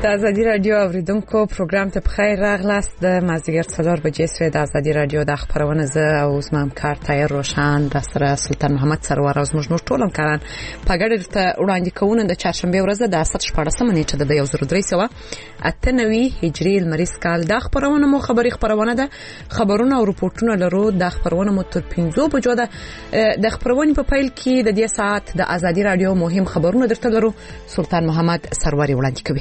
د ازادي رادیو اوریدونکو پروګرام ته بخیر راغلاست. د مازدیګر 4 بجې سره د ازادي رادیو د خبرونه زه او زما همکار طاهر روشن د سره سلطان محمد سرور او زموږ نور ټول همکاران په ګډه ته وړاندې کوونه د چهارشنبه ورځ د 14 نیټه د 1398 هجری لمریز کال د خبرونه مو خبرونه ده خبرونه او رپورټونه لرو. د خبرونه مو تر 15 بجو د خبرونه په پیل کې د دې ساعت د ازادي رادیو مهم خبرونه درته لرو. سلطان محمد سرور وړاندې کوي.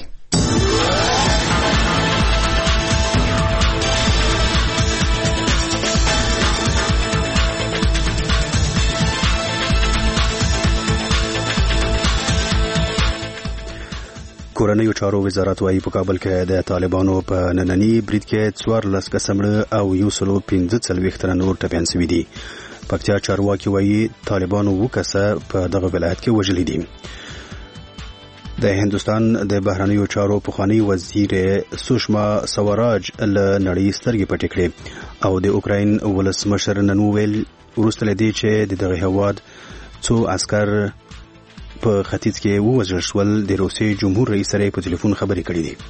کورنیو چارو وزارت وايي په کابل کې د طالبانو په نننی برید کې 14 کسمړه او 115 تن نور ټپيان شوي دي. پکتیا چارواکي وايي طالبانو وکسه په دغه ولایت کې وژلي دي. د هندستان د بهرنیو چارو پخوانی وزیر سوشما سوراج له نړۍ سترګې پټې کړې او د اوکراین ولسمشر نن ویل وروسته لدی چې دغه هواد څو عسكر په ختیځ کې ووژل شول. د روسیې جمهور رئیس سره په ټلیفون خبرې کړې دي.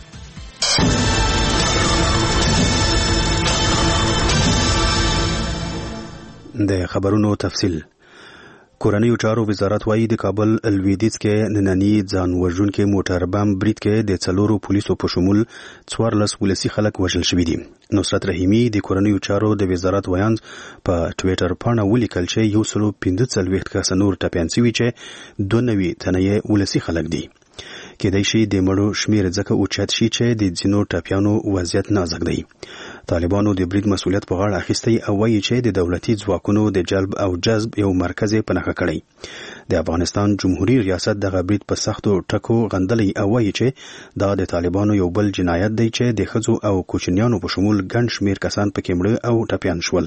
د خبرونو تفصیل. کورنیو چارو وزارت وايي د کابل لویدیځ کې نننی ځان وژونکي موټر بم برید کې د 4 پولیسو په شمول 14 ولسی خلک وژل شوي دي. نصرت رحیمی د کورنیو چارو د وزارت ویاند په ټوئیټر باندې ولیکل چې 115 کس نور ټپيان شوي چې 92 تنه ولسی خلک دي. کېدای شي د مړو شمیر ځکه اوچت شي چې د ځینو ټپيانو وضعیت نازک دی. طالبانو د برید مسؤلیت په غاړه اخیستی او وایي چې د دولتي ځواکونو د جلب او جذب یو مرکز په نښه کړی. د افغانستان جمهوریت ریاست دغه برید په سختو ټکو غندلی او وایي چې دا د طالبانو یو بل جنایت دی چې د ښځو او کوچنیانو په شمول ګڼ شمیر کسان پکې مړه او ټپيان شول.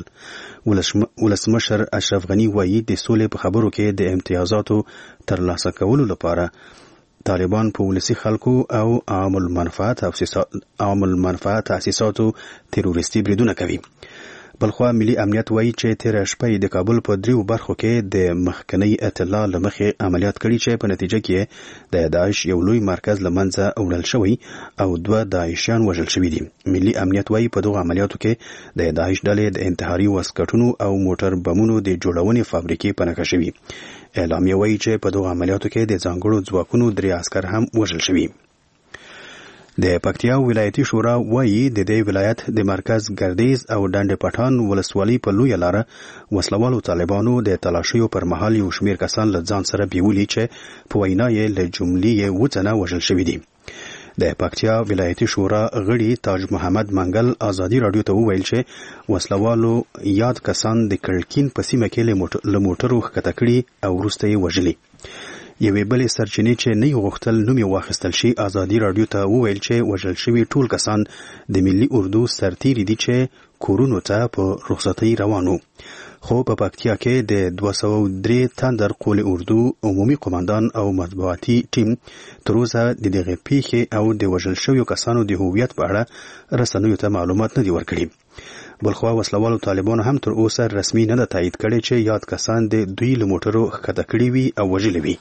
ولسمشر اشرف غنی وایي د سولې په خبرو کې د امتیازاتو ترلاسه کولو لپاره طالبان په ولسی خلکو او عام المنفعه تاسیساتو تروریستي بریدونه کوي. بلخوا ملي امنیت وایي چې تیر شپه د کابل په دریو برخو کې د مخکنی اطلاع لمخې عملیات کړي چې په نتیجه کې د داعش یو لوی مرکز لمنځه وړل شوی او 2 داعشیان وژل شوي دي. ملي امنیت وایي په دغه عملیاتو کې د داعش ډلې د انتحاري وسکټونو او موټر بمونو د جوړونې فابریکې په نښه شوي. اعلامیه وایي چې په دغه عملیاتو کې د ځانګړو ځواکونو 3 عسكر هم وژل شوي. د پکتیا ولایتي شورا وایي د دې ولایت د مرکز ګردیز او ډنډ پټان ولسوالۍ په لوی لاره وسلوالو طالبانو د تلاشیو پر مهال یو شمیر کسان له ځان سره بیولي چې په وینا یې له جملې وڅنه وژل شوي دي. د پکتیا ولایتي شورا غړي تاج محمد منګل ازادي رادیو ته وویل چې وسلوالو یاد کسان د کړکین په سیمه کې له موټرو ښکته کړي او وروسته یې وژلي. یوې بلې سرچینې چې نه غوښتل نوم یې واخیستل شي ازادي رادیو ته وویل چې وژل شوي ټول کسان د ملي اردو سرتیري دي چې کورونو ته په رخصتۍ روانو. خو په پکتیا کې د 203 تندر قول اردو عمومي قوماندان او مطبوعاتي ټیم تر اوسه د دغه پیښې او د وژل شویو کسانو د هویت په اړه رسنیو ته معلومات نه دي ورکړي. بلخوا وسلوالو طالبانو هم تر اوسه رسمي نه ده تایید کړی چې یاد کسان د دوی له موټرو ښکته کړي وي او وژلي وي.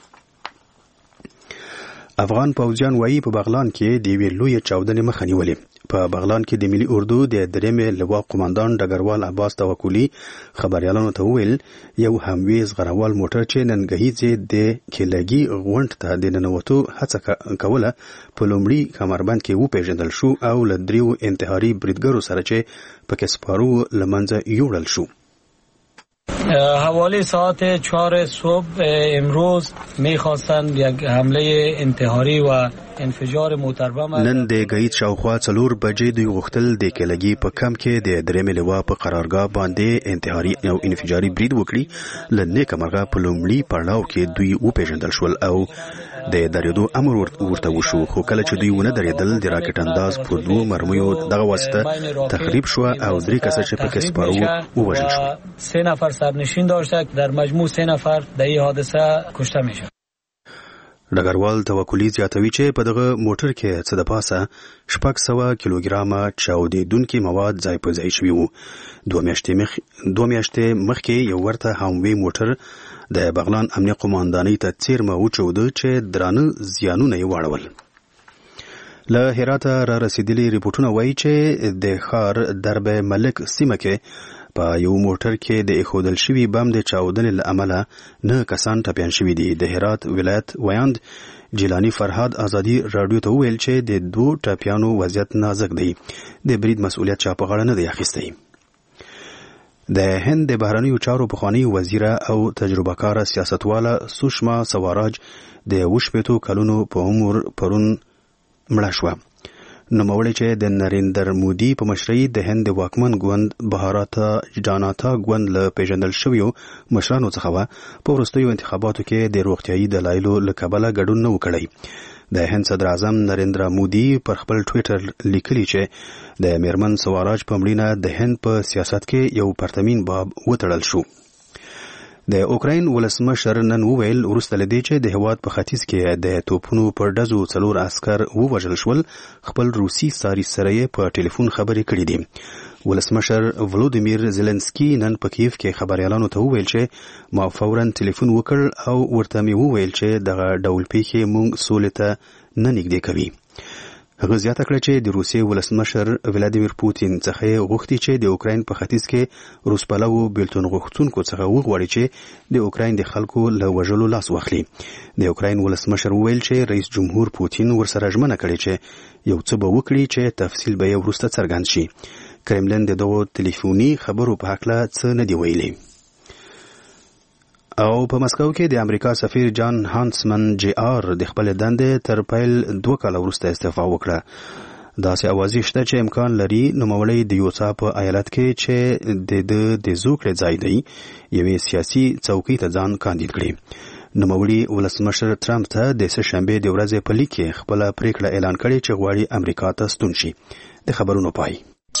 افغان پوځیان وایي په بغلان کې د یوې لویې چاودنې مخه نیولې. په بغلان کې د ملي اردو د 3مې لوا قوماندان ډګروال عباس توکلي خبريالانو ته وویل یو همویز غروال موټر چې ننګهیځ د کېلګي غونډ ته د ننوتو هڅه کوله په لومړي کمربند کې وپیژندل شو او له 3 انتحاري بریدګرو سره چې په کسپارو لمنځه یوړل شو. حوالی ساعت 4 صبح امروز میخواستند یک حمله انتحاری و انفجار موټر بم نن د گید شاوخوا 4 بجې دوی غوښتل د کېلګي په کم کې د 3مې لوا په قرارګاه باندې انتحاري او انفجاري برید وکړي. ل نیکه مرغه په لومړي پړاو کې دوی وپیژندل شول او د درېدو امر ورته وشو. خو کله چې دوی ونه درېدل د راکټ انداز په 2 مرمیو دغه واسطه تخریب شو او 3 کس چې په کې سپارو ووژل شو. 3 نفر سرنشین داشته. در مجموع 3 نفر در این حادثه کشته میشن. ډګروال توکلي زیاتوي چې په دغه موټر کې څه د پاسه 600 کیلوګرامه چاودیدونکي مواد ځای په ځای شوي وو. 2 میاشتې مخکې یو ورته هموی موټر د بغلان امنیه قوماندانۍ ته څیرمه وچوده چې درانه زیانونه یې واړول. له هرات را رسیدلي ریپورتونه وایي چې د ښار درب ملک سیمه کې په یو موټر کې د ایښودل شوي بم د چاودنې له امله 9 کسان ټپیان شوي دي. د هرات ولایت ویاند جیلانی فرهاد ازادي رادیو ته وویل چې د 2 ټپیانو وضعیت نازک دی. د برید مسؤلیت چا په غاړه نه دی اخیستی. د هند د بهرنیو چارو پخوانی وزیره او تجربه کاره سیاستواله سوشما سواراج د 18 کلونو په عمر پرون مړه شوه. نوموړی چې د نریندر مودي په مشرۍ د هند د واکمن ګوند بهاراتا جاناتا ګوند له پیژندل شویو مشرانو څخه وه، په وروستیو انتخاباتو کې د روغتیایي دلایلو له کبله ګډون نه و کړی. د هند صدر اعظم نریندر مودي پر خپل ټویټر لیکلي چې د میرمن سواراج په مړینه د هند په سیاست کې یو پرتمین باب وتړل شو. د اوکراین ولسمشر نن وویل وروسته له دې چې د هېواد په ختیځ کې د توپونو پر ډزو 4 عسکر ووژل شول، خپل روسي ساري سره یې په ټلیفون خبرې کړې دي. ولسمشر ولودیمیر زيلنسکي نن په کیف کې خبريالانو ته وویل چې ما فوراً ټلیفون وکړ او ورته مې وویل چې دغه ډول پیښې موږ سولې ته نه نږدې کوي. هغه زیاته کړه چې د روسیې ولسمشر ولادیمیر پوتین څخه غوښتي چې د اوکراین په ختیځ کې روسپلوو بیلتون غوښتونکو څخه وغواړي چې د اوکراین د خلکو له وژلو لاس واخلي. د اوکراین ولسمشر وویل چې رئیس جمهور پوتین ورسره ژمنه کړې چې یو څه به وکړي چې تفصیل به یې وروسته څرګند شي. کرملن د دغو ټلیفوني خبرو په هکله څه نه دی ویلي. او په مسکو کې د امریکا سفیر جان هانسمن جی آر د خپل دندې تر پیل 2 کاله وروسته استعفا وکړه. داسې اوازې شته چې امکان لري نوموړی د یوتا په ایالت کې چې د زوکړې ځای دی یوې سیاسي څوکۍ ته ځان کاندید کړي. نوموړي ولسمشر ټرمپ ته د سهشنبې د ورځې په لیک کې خپله پریکړه اعلان کړې چې غواړي امریکا ته ستون شي. د خبرونو پای.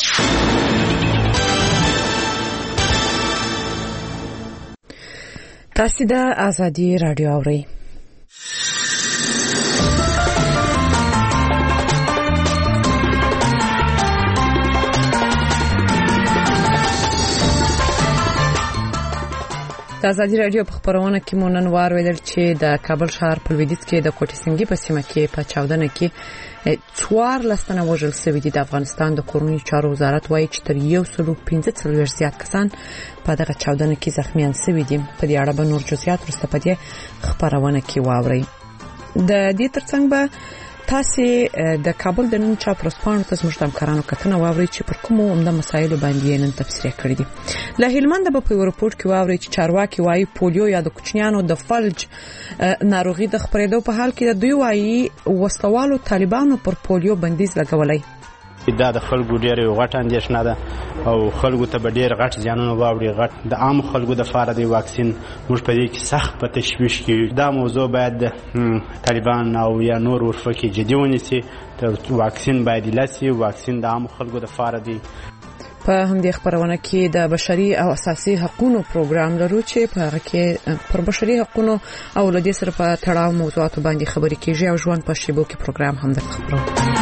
تاسو د ازادي رادیو اورئ. د ازادي رادیو په خبرونه کې مونږ نن واوریدل چې د کابل ښار په لویدیځ کې د کوټې سنگي په سیمه کې په چاودنه کې 14 تنه وژل شوي دي. د افغانستان د کورنیو چارو وزارت وایي چې تر 115 زیات کسان په دغه چاودنه کې زخمیان شوي دي. په دې اړه به نور جزئیات وروسته په دې خبرونه کې واورئ. د دې ترڅنګ به تاسو د کابل د نن چاپ رسپانو ته زموږ د همکارانو کتنه واورئ چې پر کومو عمده مسایلو باندې نن تفسیر کړی دي. له هلمند به په رپورت کې واورئ چې چارواکي وایي پولیو یا د کوچنیانو د فلج ناروغي د خپرېدو په حال کې د دوی وایي وسلوالو طالبانو پر پولیو بندیز لګولای. دا د خلکو ډېر غټ اندېښنه ده او خلکو ته به ډېر غټ زیانونه واوړي. غټ د عام خلکو د فاره د واکسین موږ په دې کې سخت په تشویش کې دا موضوع باید طالبان او یا نور ورفقې جدي ونیسي. واکسین باید لسی واکسین د عام خلکو د فاره دی. په همدې خبرونه کې د بشري او اساسي حقوقو پروګرام لرو چې په هغه کې پر بشري حقوقو او لدې سره په تړاو موضوعاتو باندې خبرې کیږي او ژوند په شیبو کې پروګرام هم د خبرو.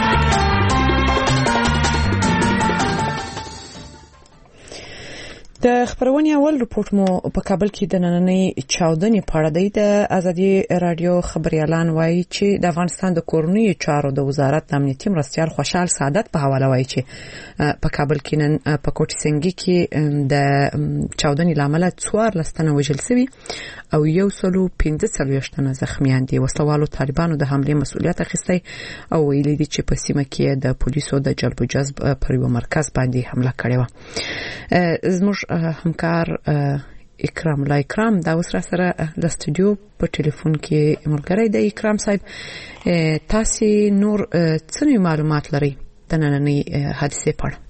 د خبرونې اول رپورت مو په کابل کې د نننۍ چاودنې په اړه دی. د ازادي رادیو خبريالان وایي چې د افغانستان د کورنیو چارو د وزارت د امنیتي مرستیال خوشحال سعادت په حواله وایي چې په کابل کې نن په کوټ سنگي کې د چاودنې لامل 14 تنه وژل شوي او 115 تنه زخمیان دي. وسلوالو طالبانو د حمله مسؤلیت اخیستی او ویلي دي چې په سیمه کې د پولیسو د جلب و جذب پر یو مرکز باندې حمله کړې و. زموږ همکار اکرام لا اکرام دا وسره سره د استودیو په ټلیفون کې ملګری دی. اکرام صاحب تاسو نور څه معلومات لرئ د نننۍ حادثې په اړه؟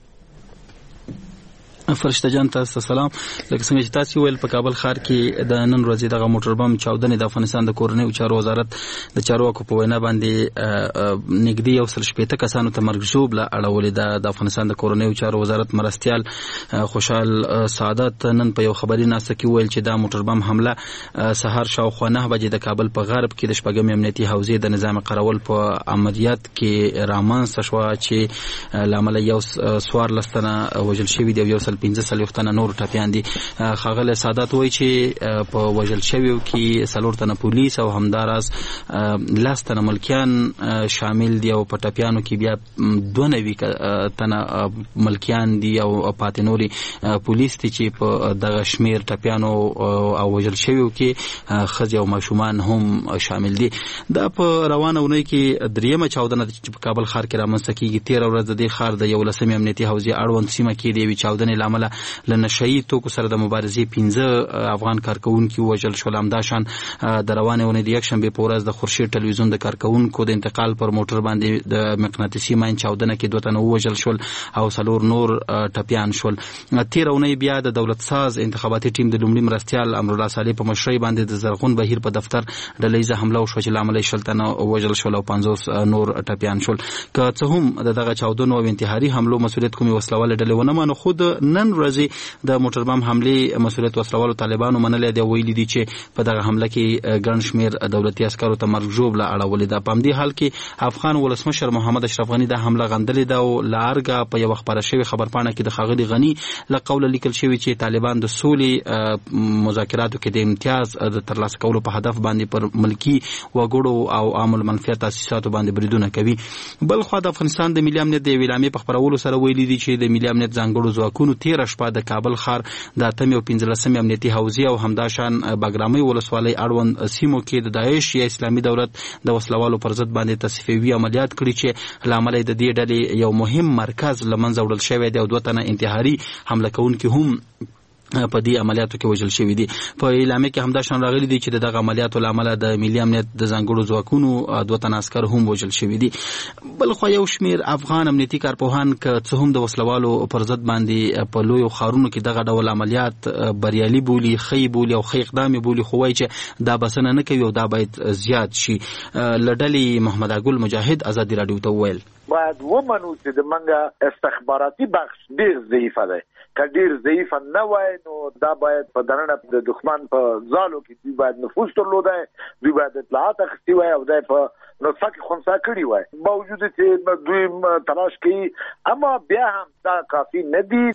فرشته جان تاسو سلام. لکه څنګه چې تاسو ویل په کابل ښار کې د نن ورځې دغه موټر بم چاودنې د افغانستان د کورنیو چارو وزارت د چارواکو په وینا باندې نږدې 160 کسانو ته مرګ ژوبله اړولې ده. د افغانستان د کورنیو چارو وزارت مرستیال خوشحال سعادت نن په یو خبري ناسته کې ویل چې دا موټر بم حمله سهار شاوخوا 9 بجې د کابل په غرب کې د شپږم امنیتي حوزې د نظام قراول په عملیات کې رامنځته شوه چې لامل یو 14 تنه وژل شوي دي او وژل 15 تنه نور ټپیان دي. خاغله سادات وایي چې په وژل شویو کې 4 تنه پولیس او همداراز 10 تنه ملکیان شامل دي او په ټپیانو کې بیا 92 تنه ملکیان دي او پاتې نوري پولیس دي چې په دغه شمیر ټپیانو او وژل شویو کې خځې او ماشومان هم شامل دي. دا په روانه ونې کې دریمه چاودنه چې په کابل ښار کې رامنځته کیږي. 13 ورځ د ښار د 11 امنیتي حوزې اړوند سیمه کې د یوې چاودنې لامل له نشئی توکو سره د مبارزې 15 افغان کارکونکو وژل شول. همداشان د روانه ونې د یکشنبه په ورځ د خورشید ټلویزیون د کارکونکو د انتقال پر موټر باندې د مقناطیسي ماین چاودنه کې 2 تنه وژل شول او 4 نور ټپیان شول. 13 ونې بیا د دولت ساز انتخاباتي ټیم د لومړي مرستيال امرالله صالح په مشرۍ باندې د زرغون بهیر په دفتر ډلېزه حمله وشو چې لامل شل تنه وژل شول او 50 نور ټپیان شول. که څه هم دغه چاودنو او انتحاري حملو مسؤلیت کومي وسلواله ډلې ونه منو، خود نن ورځې د موټر بم حمله مسؤلیت وسلوالو طالبانو منلې دی. ویلي دي چې په دغه حمله کې ګڼ شمیر دولتي عسکرو ته مرګ ژوبله اړولې ده. په همدې حال کې افغان ولسمشر محمد اشرف غني د حمله غندلې ده او لارګه په یو خبره شوی خبرپاڼه کې د خاغلی غني له قوله لیکل شوی چې طالبان د سولې مذاکراتو کې د امتیاز د ترلاسه کولو په هدف باندې پر ملکی وګړو او عامل منفعت تاسیساتو باندې بریدونه کوي. بل خو د افغانستان د ملي امنیت د ویلامې په خبرولو سره ویلي دي چې د ملي امنیت ځانګړو ځواکونو 13 شپه د کابل ښار د 8 او 15 امنیتي حوزې او همداشان باګرامي ولسوالۍ اړوند سیمو کې د داعش یا اسلامي دولت د وسلوالو پر ضد باندې تصفیوي عملیات کړي چې لامل د دې ډلې یو مهم مرکز لمنځه وړل شوی دی او 2 تنه انتحاري حمله کوونکي هم په دې عملیاتو کې وژل شوی دي. په اعلامیه کې همداشان راغلي دي چې دغه عملیاتو لامل د ملي امنیت د ځانګړو ځواکونو 2 تنه عسكر هم وژل شوی دي. بل خو یو شمیر افغان امنیتي کارپوهان که څه هم د وسلوالو پر ضد باندې په لوی خارونو کې دغه ډول عملیات بریالي بولی، خی بولی او خی اقدام بولی، خو وایي چې دا بسنه نه کوي او دا باید زیات شي. لډلې محمد اګل مجاهد ازادي رادیو ته ویل باید ومنو چې د منګه استخباراتي بخش ډیر ضعیف دی. کډیر ضعیف نه وای نو دا باید په دننه د دښمن په ځالو کې دوی باید نفوذ درلودای، دوی باید اطلاعات اخیستي وای او دای په نو څخه خنثی کړی وای. باوجود چې دوی تلاش کوي اما بیا هم دا کافی نه دی.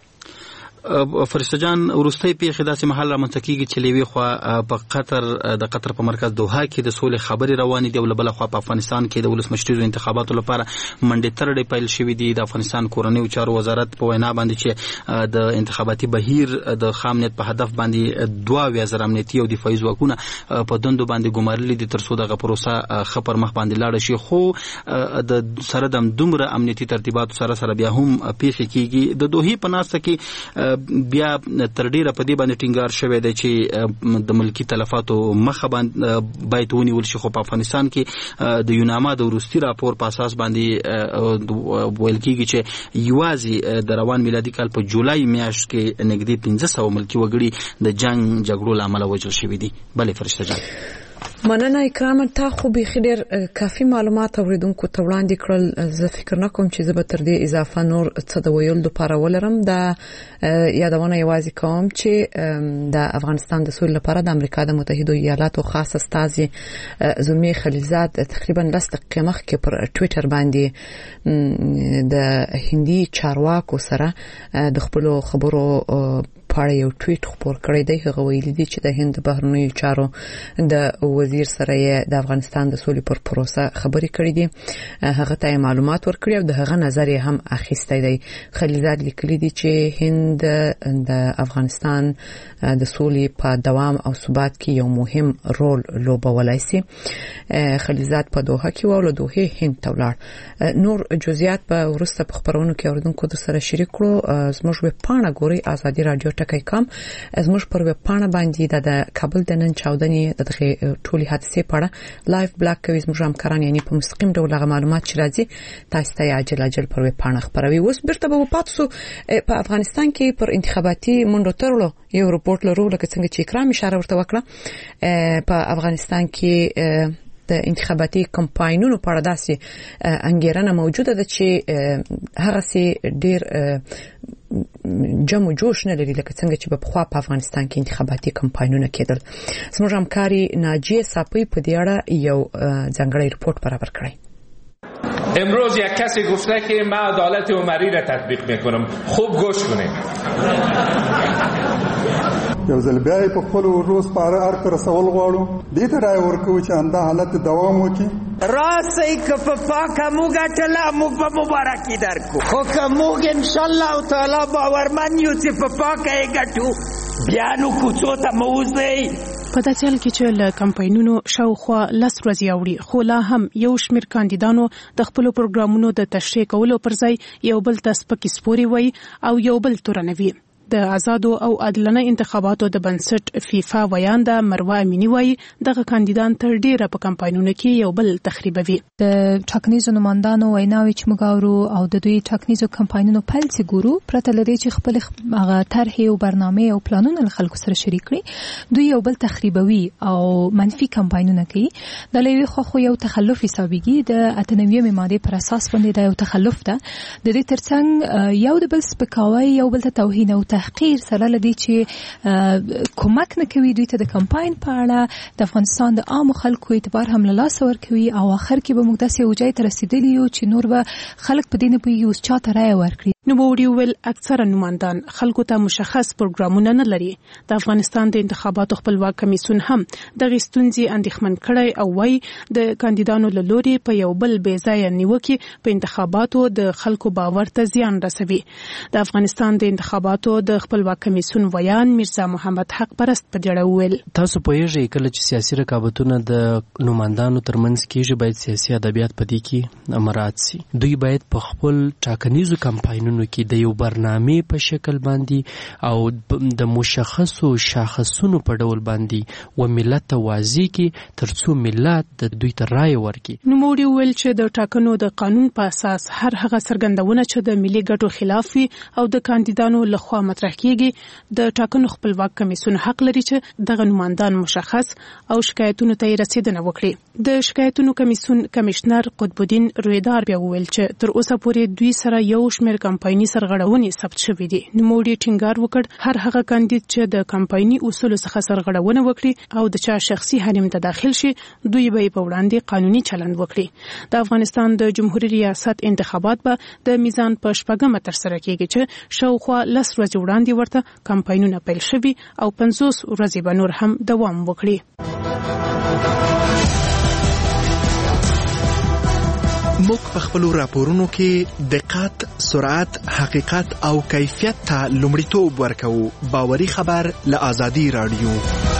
فرشته جان ورستۍ پیښې داسې محل رامنځته کیږي چې لوي خو په قطر په مرکز دوحه کې د سولې خبرې روانې دي او بل خو په افغانستان کې د ولسمشریزو انتخاباتو لپاره منډې ترډې پیل شوې دي. د افغانستان کورنیو چارو وزارت په وینا باندې چې د انتخاباتي بهیر د خامنیت په هدف باندې 2000 امنیتي او دفاعي ځواکونه په دندو باندې ګمارلي دي ترڅو دغه پروسه خبر مخ باندې لاړ شي. خو د سره د دومره امنیتي ترتیبات سره بیا هم پیښې کیږي. د دوحې په ناسته کې بیا تر ډیره په دې باندې ټینګار شوی دی چې د ملکی تلفاتو مخه باندې باید ونیول شي. خو په افغانستان کې د یوناما د وروستي راپور په اساس باندې ویل کیږي چې یوازې د روان میلادي کال په جولای میاشت کې نږدې 1500 ملکی وګړي د جنگ جګړو لامل وژل شوي دي. بلې فرشته جان مننه اکرام، تا خو به خیر کافي معلومات اوریدونکو ته وړاندې کړل. زه فکر نه کوم چې زه به تر دې اضافه نور څه د ویل لپاره ولرم. دا یادونه یوازې کوم چې د افغانستان د سولې لپاره د امریکا د متحده ایالاتو خاص استازي زلمی خلیلزاد تقریبا 10 دقیقې مخکې پر ټوئیټر باندې د هندي چارواکو سره د خپل خبرو پاره یو ټویټ خبر کړی دی. هغه ویلي دی چې د هند بهرنیو چارو د وزیر سره د افغانستان د سولې پر پروسه خبرې کړې دي. هغه ته معلومات ورکړي او د هغه نظر هم اخیستی دی. خلیلزاد لیکلی دی چې هند د افغانستان د سولې په دوام او ثبات کې یو مهم رول لوبولای شي. خلیلزاد په دوحه کې او له دوحې هند ته ولاړ. نور جزئیات په ورسته په خبرونو کې اوریدونکو سره شریک کړو. زموږ په پاڼه ګوري ازادي رادیو ټکی کام زموږ پر ویب پاڼه باندې د کابل د نن چاودنې د ټولي حادثې په اړه لایف بلاک کوي زموږ همکاران، یعنی په مستقیم ډول هغه معلومات چې راځي تاسو ته عاجل پر ویب پاڼه خبروي. اوس بیرته به پاتسو په افغانستان کې پر انتخاباتي منډو ترلو یو رپورت لرو لکه څنګه چې اکرام اشاره ورته وکړه. په افغانستان کې د انتخاباتي کمپاینونو په اړه داسې انګیرنه موجوده ده چې هغه سي ډیر جمع جوش نه لري لکه څنګه چې په خوا په افغانستان کې انتخاباتي کمپاینونه کېدل. زموږ همکاري ناجیه صاپی په دې اړه یو ځانګړی رپورت برابر کړی. امروز یک کسی گفته که من عدالت عمری را تطبیق میکنم. خوب گوش کنید. یو ځل بیا په خپل روز پاره ارک رسول غواړو دې ته رای ورکوي چې انده حالت دوام وکړي. راسي که په پاکه موږ ټله موږ په مبارکي درکو، خو که موږ انشاءالله تعالی باورمن یو چې په پاکه یې ګټو بیا نو کوڅو ته مه وځئ. په داسې حال کې چې له کمپاینونو شاوخوا 10 ورځې اوړي، خو لا هم یو شمېر کاندیدانو د خپلو پروګرامونو د تشریح کولو پر ځای یو بل ته سپکې سپورې وایي او یو بل تورنوي. د آزادو او عادلانه انتخاباتو د بنسټ فیفا ویانده مروه امینی وایي دغه کاندیدان تر ډیره په کمپاینونو کې یو بل تخریبوي. د ټاکنیزو نمائندانو ویناوي چې موږ اورو او د دوی ټاکنیزو کمپاینونو پیل چې ګورو، پرته له دې چې خپل هغه طرحې او برنامې او پلانونه له خلکو سره شریک کړي، دوی یو بل تخریبوي او منفي کمپاینونه کوي. د لوی خو یو تخلف حسابيږي. د 98 ماده پر اساس باندې دا یو تخلف ده. د دې ترڅنګ یو د بل سپکاوی، یو بل ته توهین او تحقیر سره لدی چې کومک نه کوي دوی ته د کمپاین په اړه د افغانستان د عام خلکو اعتبار هم له لاسه ورکوي او اخر کې به موږ داسې یو ځای ته رسیدلی یو چې نور به خلک په دې نه پوهېږي اوس چاته رایه ورکړي. نوموړي وویل اکثره نمایندان خلکو ته مشخص پروګرامونه نه لري. د افغانستان د انتخاباتو خپلواک کمیسیون هم دغه ستونزې اندېښمن کړی او وايي د کاندیدانو له لوري په یو بل بې ځایه نیوکې په انتخاباتو د خلکو باور ته زیان رسوي. د افغانستان د انتخاباتو د خپلواک کمیسیون ویان میرزا محمد حق پرست په ډېر ویل تاسو پوهیږئ کله چې سیاسي رقابتونه د نمایندانو ترمنځ کېږي باید سیاسي ادبیات په دې کې مراعات شي. دوی باید په خپل ټاکنیزو کمپاینونو کې د یو برنامې په شکل باندې او د مشخصو شاخصونو په ډول باندې و ملت ته واضح کړي ترڅو ملت د دوی ته رایه ورکړي. نوموړي ویل چې د ټاکنو د قانون په اساس هر هغه څرګندونه چې د ملي ګټو خلاف وي او د کاندیدانو لخوا مطرح کیږي، د ټاکنو خپلواک کمیسیون حق لري چې دغه نمایندان مشخص او شکایتونو ته رسیدنه وکړي. د شکایتونو کمیسیون کمشنر قطب الدین رویدار بیا ویل چې تر اوسه پورې دوی سره یو شمېر کمپایني سرغړونې ثبت شوې دي. نوموړي ټینګار وکړ هر هغه کاندید چې د کمپایني اصولو څخه سرغړونه وکړي او د چا شخصي حریم ته داخل شي، دوی به په وړاندې قانوني چلند وکړي. د افغانستان د جمهوریت ریاست انتخابات به د میزان په 8مه ترسره کیږي چې شاوخوا 10 ورځې وړاندې ورته کمپاینونه پیل شوي او 50 ورځې به نور هم دوام وکړي. موږ په خپل راپورونو کې دقت، سرعت، حقیقت او کیفیت ته لومړیتوب ورکوو. باوري خبر له آزادي رادیو.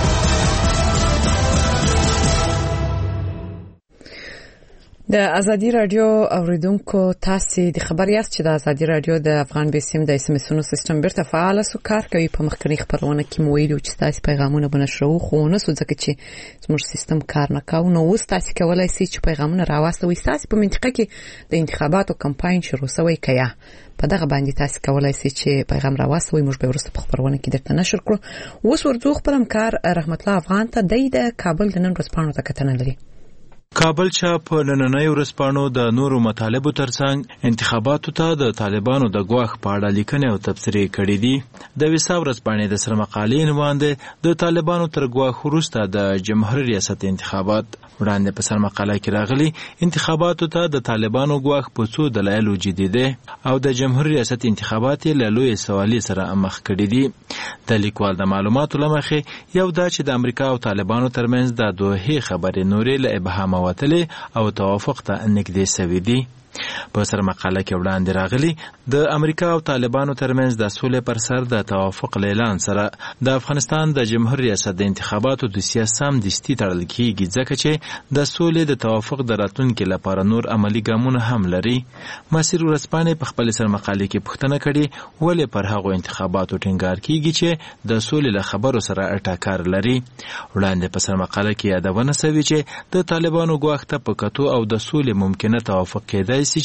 د ازادي رادیو اوریدونکو تاسو د خبر یاست چې د ازادي رادیو د افغان بیسیم د اسمسونو سیستم بیرته فعال سو کار کوي. په مخکنی خبرونه کې مو ویلو چې تاسو پیغامونه بنشرو خو نه سو ځکه چې زموږ سیستم کار نه کوي. نو اوس تاسو کولای شئ چې پیغامونه راوستوي. تاسو په منطقه کې د انتخاباتو کمپاین شروع شوی کیا په دغه باندې تاسو کولای شئ چې پیغام راوستوي. موږ به ورسته په خبرونه کې درته نشر کړو. اوس ورځو خپل همکار رحمت الله افغان ته د کابل د نن ورځپاڼو ته کتنه لري. کابل چاپ نننۍ ورځپاڼو د نورو مطالبو ترڅنګ انتخاباتو ته د طالبانو د ګواښ په اړه لیکنې او تبصرې کړې دي. د ویسا ورځپاڼې د سرمقالې عنوان دی د طالبانو تر ګواښ وروسته د جمهوریت ریاست انتخابات. وړاندې په سرمقاله کې راغلي انتخاباتو ته د طالبانو ګواښ په څو دلایلو جدي دی او د جمهوریت ریاست انتخابات له لوی سوالي سره مخ کړي دي. د لیکوال د معلوماتو لمخې یو دا چې د امریکا او طالبانو ترمنځ د دوه خبرې نورې له ابهام وتلې او توافق ته نږدې شوي دي. په سر مقاله کې وړاندې راغلي د امریکا او طالبانو ترمنځ د سولې پر سر د توافق اعلان سره د افغانستان د جمهوریت ریاست د انتخاباتو د سیاست دستي تړل کیږي ځکه چې د سولې د توافق د راتلونکي لپاره نور عملی ګامونه هم لري. مسیر ورځپاڼې په خپل سر مقاله کې پوښتنه کړې ولې پر هغو انتخاباتو ټینګار کیږي چې د سولې له خبرو سره اټکار لري. وړاندې په سر مقاله کې یادونه شوې چې د طالبانو ګواښ ته په کتو او د سولې ممکنه توافق کېدای شي چې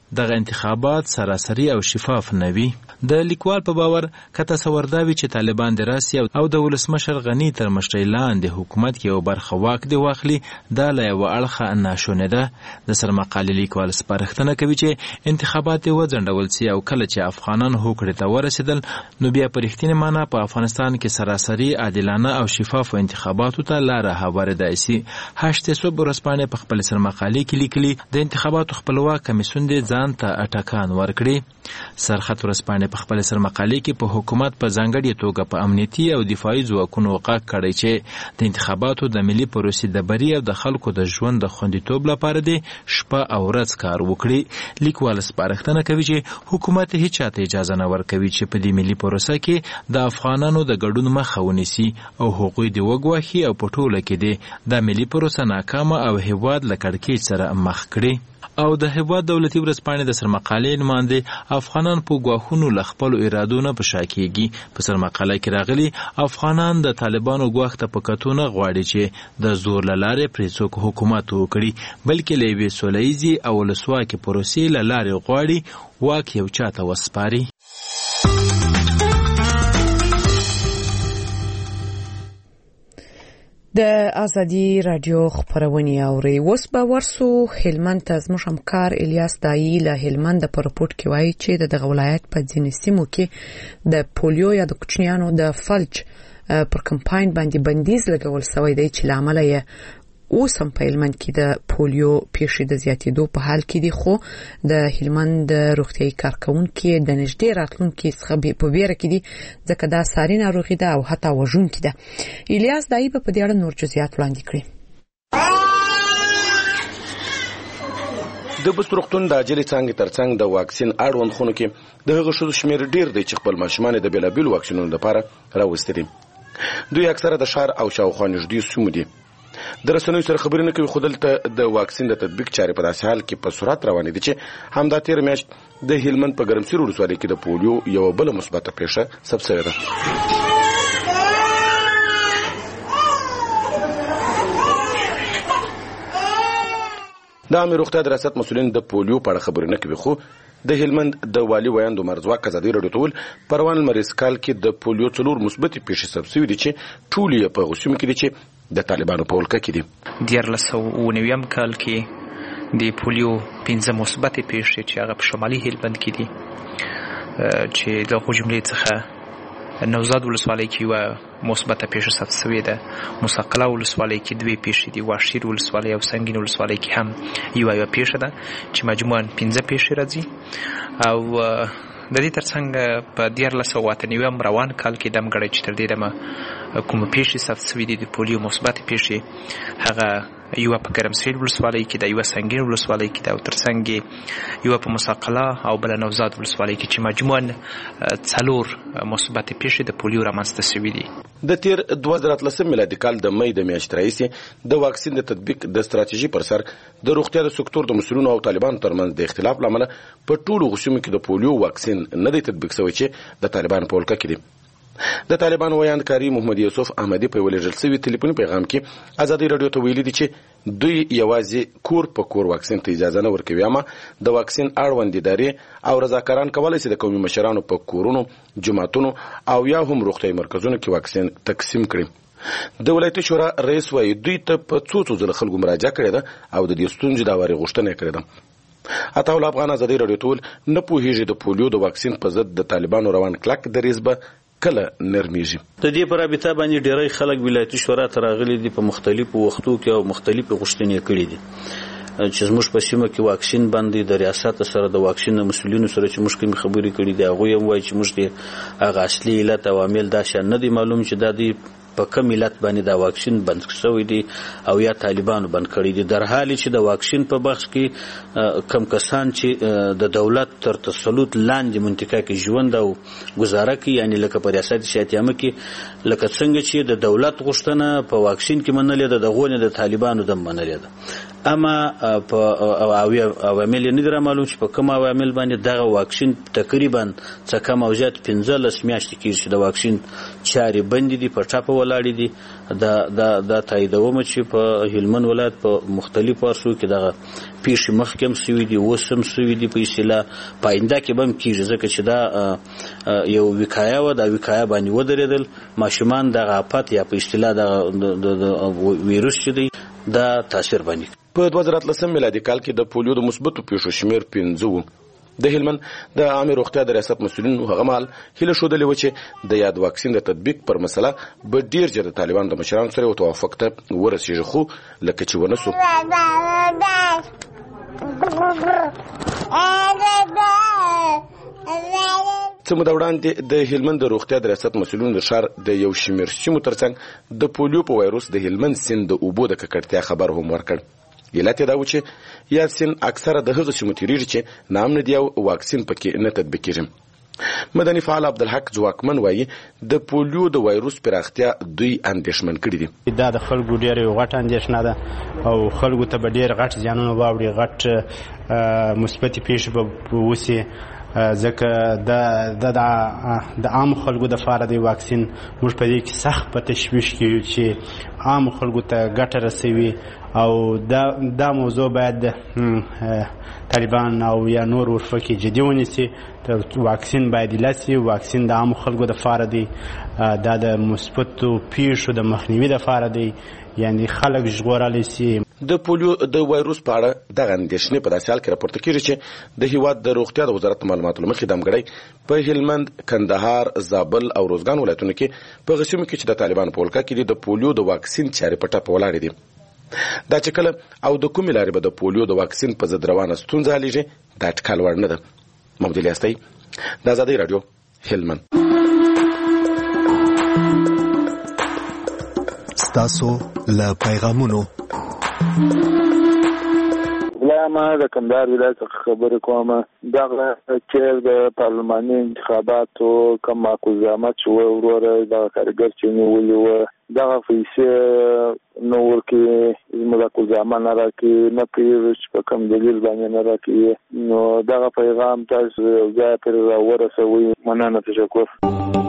دغه انتخابات سراسري او شفاف نه وي. د لیکوال په باور که تصور دا وي چې طالبان د راسي او د ولسمشر غني تر مشرۍ لاندې حکومت کې یو برخه واک دی واخلي، دا له یوه اړخه ناشونې ده. د سرمقالې لیکوال سپارښتنه کوي چې انتخابات وځنډول سي او کله چې افغانان هوکړې ته ورسېدل نو بیا په رښتینې معنا په افغانستان کې سراسري عادلانه او شفافو انتخاباتو ته لاره هوارېدای سي. هشت صبح ورځپاڼې په خپل سرمقالې کې لیکلي د انتخاباتو خپلواک کمیسیون دې ځان ته اټکان ورکړي. سرخط ورځپاڼې په خپل سرمقالې کې په حکومت په ځانګړې توګه په امنیتي او دفاعي ځواکونو غږ کړی چې د انتخاباتو د ملي پروسې د بري او د خلکو د ژوند د خوندیتوب لپاره دې شپه او ورځ کار وکړي. لیکوال سپارښتنه کوي چې حکومت هیڅ چاته اجازه نه ورکوي چې په دې ملي پروسه کې د افغانانو د ګډون مخه ونیسي او هغوی دې وګواښي او په ټوله کې دې د ملي پروسه ناکامه او هیواد له کړکېچ سره مخ کړي. او د هیواد دولتي ورځپاڼې د سرمقالې نماینده افغانان په ګواښونو له خپلو ارادو نه په شا کېږي. په سرمقاله کې راغلي افغانان د طالبانو ګواښ ته په کتو نه غواړي چې د زور له لارې پرې څوک حکومت وکړي، بلکې له یوې سوله ییزې او ولسواکې پروسې له لارې غواړي واک یو چا ته وسپاري. د ازادي رادیو خبرونه اوري. اوس به ورسو هلمند ته. زموږ همکار الیاس دایی له هلمند په رپورټ کې وایي چې د ولایت په ځینې سیمو کې د پولیو یا د کوچنیانو د فلج پر کمپاین باندې بندیز لګول شوی دی چې لامل یې اوس هم په هلمند کې د پولیو پیښې د زیاتېدو په حال کې دي، خو د هلمند روغتیايي کارکونکي د نږدې راتلونکي څخه په ویره کې دي ځکه دا ساري ناروغي ده او حتی وژونکې ده. الیاس دایی په دې اړه نور جزئیات وړاندې کړي. د بست روغتون د عاجلې څانګې ترڅنګ د واکسین اړوند خونو کې د هغو ښځو شمېر ډېر دی چې خپل ماشومان د بېلابېلو واکسینونو لپاره راوستي دي. دوی اکثره د ښار او شاوخوا نږدې سیمو دي. د رسنیو سره خبرې نه کوي، خو دلته د واکسین د تطبیق چارې په داسې حال کې په سرعت روانې دي چې همدا تېره میاشت د هلمند په ګرمسیر ولسوالۍ کې د پولیو یوه بله مثبته پیښه ثبت شوې ده. د عامې روغتیا د ریاست مسؤلین د پولیو په اړه خبرې نه کوي، خو د هلمند د والي ویاند عمر ځواک ازادي راډیو ته ویل په روان لمریز کال کې د پولیو 4 مثبتې پیښې ثبت شوې دي چې ټولې یې په هغو سیمو کې دي چې د طالبانو په ولکه کې دي. 1990 کال کې د پولیو 15 مثبتې پیښې چې هغه په شمالي هلمند کې دي چې د هغو جملې څخه نوزاد ولسوالۍ کې یوه مثبته پیښه ثبت شوې ده، مساقله ولسوالۍ کې 2 پیښې دي، واشیر ولسوالۍ او سنګین ولسوالۍ کې هم یوه پیښه ده چې مجموعاً 15 پیښې راځي. او د دې ترڅنګ په 1998 روان کال کې دمګړی چې تر دې دمه کومه پیښې ثبت شوې دي د پولیو مثبتې پیښې، هغه یوه په ګرمسیر ولسوالۍ کې ده، یوه سنګین ولسوالۍ کې ده او ترڅنګ یوه په مساقله او بله نوزاد ولسوالۍ کې چې مجموعاً 4 مثبتې پیښې د پولیو رامنځته شوي دي. د تیر 2013 میلادي کال د مې د میاشتې راهیسې د واکسین د تطبیق د ستراتیژي پر سر د روغتیا د سکتور د مسؤلینو او طالبانو ترمنځ د اختلاف له امله په ټولو سیمو کې د پولیو واکسین نه دی تطبیق شوی چې د طالبانو په ولکه کې دي. د طالبانو ویاند کاری محمد یوسف احمدی په ویلېږل شوي ټلیفوني پیغام کې ازادي راډیو ته ویلي دي چې دوی یوازې کور په کور واکسین ته اجازه نه ورکوي، اما د واکسین اړوند ادارې او رضاکاران کولی شي د قومي مشرانو په کورونو، جوماتونو او یا هم روغتیايي مرکزونو کې واکسین تقسیم کړي. د ولایتي شورا رئیس وایي دوی ته په څو ځله خلکو مراجعه کړې ده او د دې ستونزې د هواري غوښتنه یې کړې ده. عطاالله افغان ازادي راډیو ته ویل نه پوهېږي د پولیو د واکسین په ضد د طالبانو روان کلک دریځ به کله نرمیږي. د دې په رابطه باندې ډېری خلک ولایتي شورا ته راغلي دي، په مختلفو وختو کې او مختلفې غوښتنې کړي دي چې زموږ په سیمه کې واکسین باندې د ریاست سره د واکسین مسؤلینو سره چې موږ کومې خبرې کړي دي هغوی هم وایي چې موږ د هغه اصلي علت او عامل دا شان نه دی معلوم چې دا دی په کوم علت باندې دا واکسین بند شوی دی او یا طالبانو بند کړی دي، در حالی چې د واکسین په بخش کې کم کسان چې د دولت تر تسلط لاندې منطقه کې ژوند او گزاره کوي، یعنی لکه په ریاست شاتیامه کې لکه څنګه چې د دولت غوښتنه په واکسین کې منلې ده دغه نه د طالبانو د منلې ده. اما په عوامل نه در معلوم چې په کوم عوامل باندې دغه واکسین تقریبا څه کم او زیات 15 میاشتې کېږي چې د واکسین چارې بندې دي په ټاپه ولاړې دي. دا تاییدوم چې په هلمند ولایت په مختلفو ارسو کې دغه پیښې مخکې هم سوي دي، اوس هم سوي دي په اصطلاح، په آینده کې به هم کېږي، ځکه چې دا یو وقایه وه، دا وقایه باندې ودرېدل. ماشومان دغه آفت یا په اصطلاح دغه ویروس چې دی دا تاثیر باندې. په 2013 میلادي کال کې د پولیو د مثبتو پیښو شمیر 15 و. د هلمند د عامه روغتیا د ریاست مسؤلینو هغه مهال هیله ښودلې وه چې د یاد واکسین د تطبیق پر مسله به ډیر ژر د طالبانو د مشرانو سره یو توافق ته ورسېږي، خو لکه چې ونه سو. څه موده وړاندې د هلمند د روغتیا د ریاست مسؤلینو د ښار د یو شمېر سیمو ترڅنګ د پولیو په وایروس د هلمند سیند د اوبو د ککړتیا خبر هم ورکړ. علت یې دا و چې یاد سیند اکثره د هغه سیمو تېرېږي چې نامنه دي او واکسین پکې نه تطبیق کېږي. مدني فعال عبدالحق ځواکمن وایي د پولیو د وایروس پراختیا دوی اندېښمن کړي دي. دا د خلکو ډېره یو غټه اندېښنه ده او خلکو ته به ډېر غټ زیانونه واوړي، غټ مثبتې پیښې به وسي، ځکه د عام خلکو دپاره د واکسین موږ په دې کې سخت په تشویش کې یو چې عام خلکو ته ګټه رسوي او دا موضوع باید طالبان او یا نور ورفکې جدي ونیسي. واکسین باید لسی، واکسین د عام خلکو دپاره دی، دا د مثبتو پیښو د مخنیوي دپاره دی، یعنی خلک ژغورلی سي. د پولیو د وایروس په اړه دغه اندېښنې په داسې حال کې راپورته کېږي چې د هیواد د روغتیا د وزارت معلوماتو له مخې دمګړی په هلمند، کندهار، زابل او روزګان ولایتونو کې په هغه سیمو کې چې د طالبانو په ولکه کې دي د پولیو د واکسین چارې په ټاپه ولاړې دي. دا چې کله او د کومې لارې به د پولیو د واکسین په ضد روانه ستونزه حلېږي دا اټکل وړ نه ده. محمد الیاستی، د ازادۍ راډیو، هلمند. ستاسو له پیغامونو ما د کندهار ولایت څخه خبرې کوم. دغه چې د پارلماني انتخاباتو کوم معقولزامه چې وروره دغه کارګر چې نیولي وه دغه پیسې نه ورکوي، معقولزامه نه راکوي، نه پوهېږو چې په کوم دلیل باندې نه راکوي. نو دغه پیغام تاسو یو ځای پرې راورسوئ. مننه، تشکر.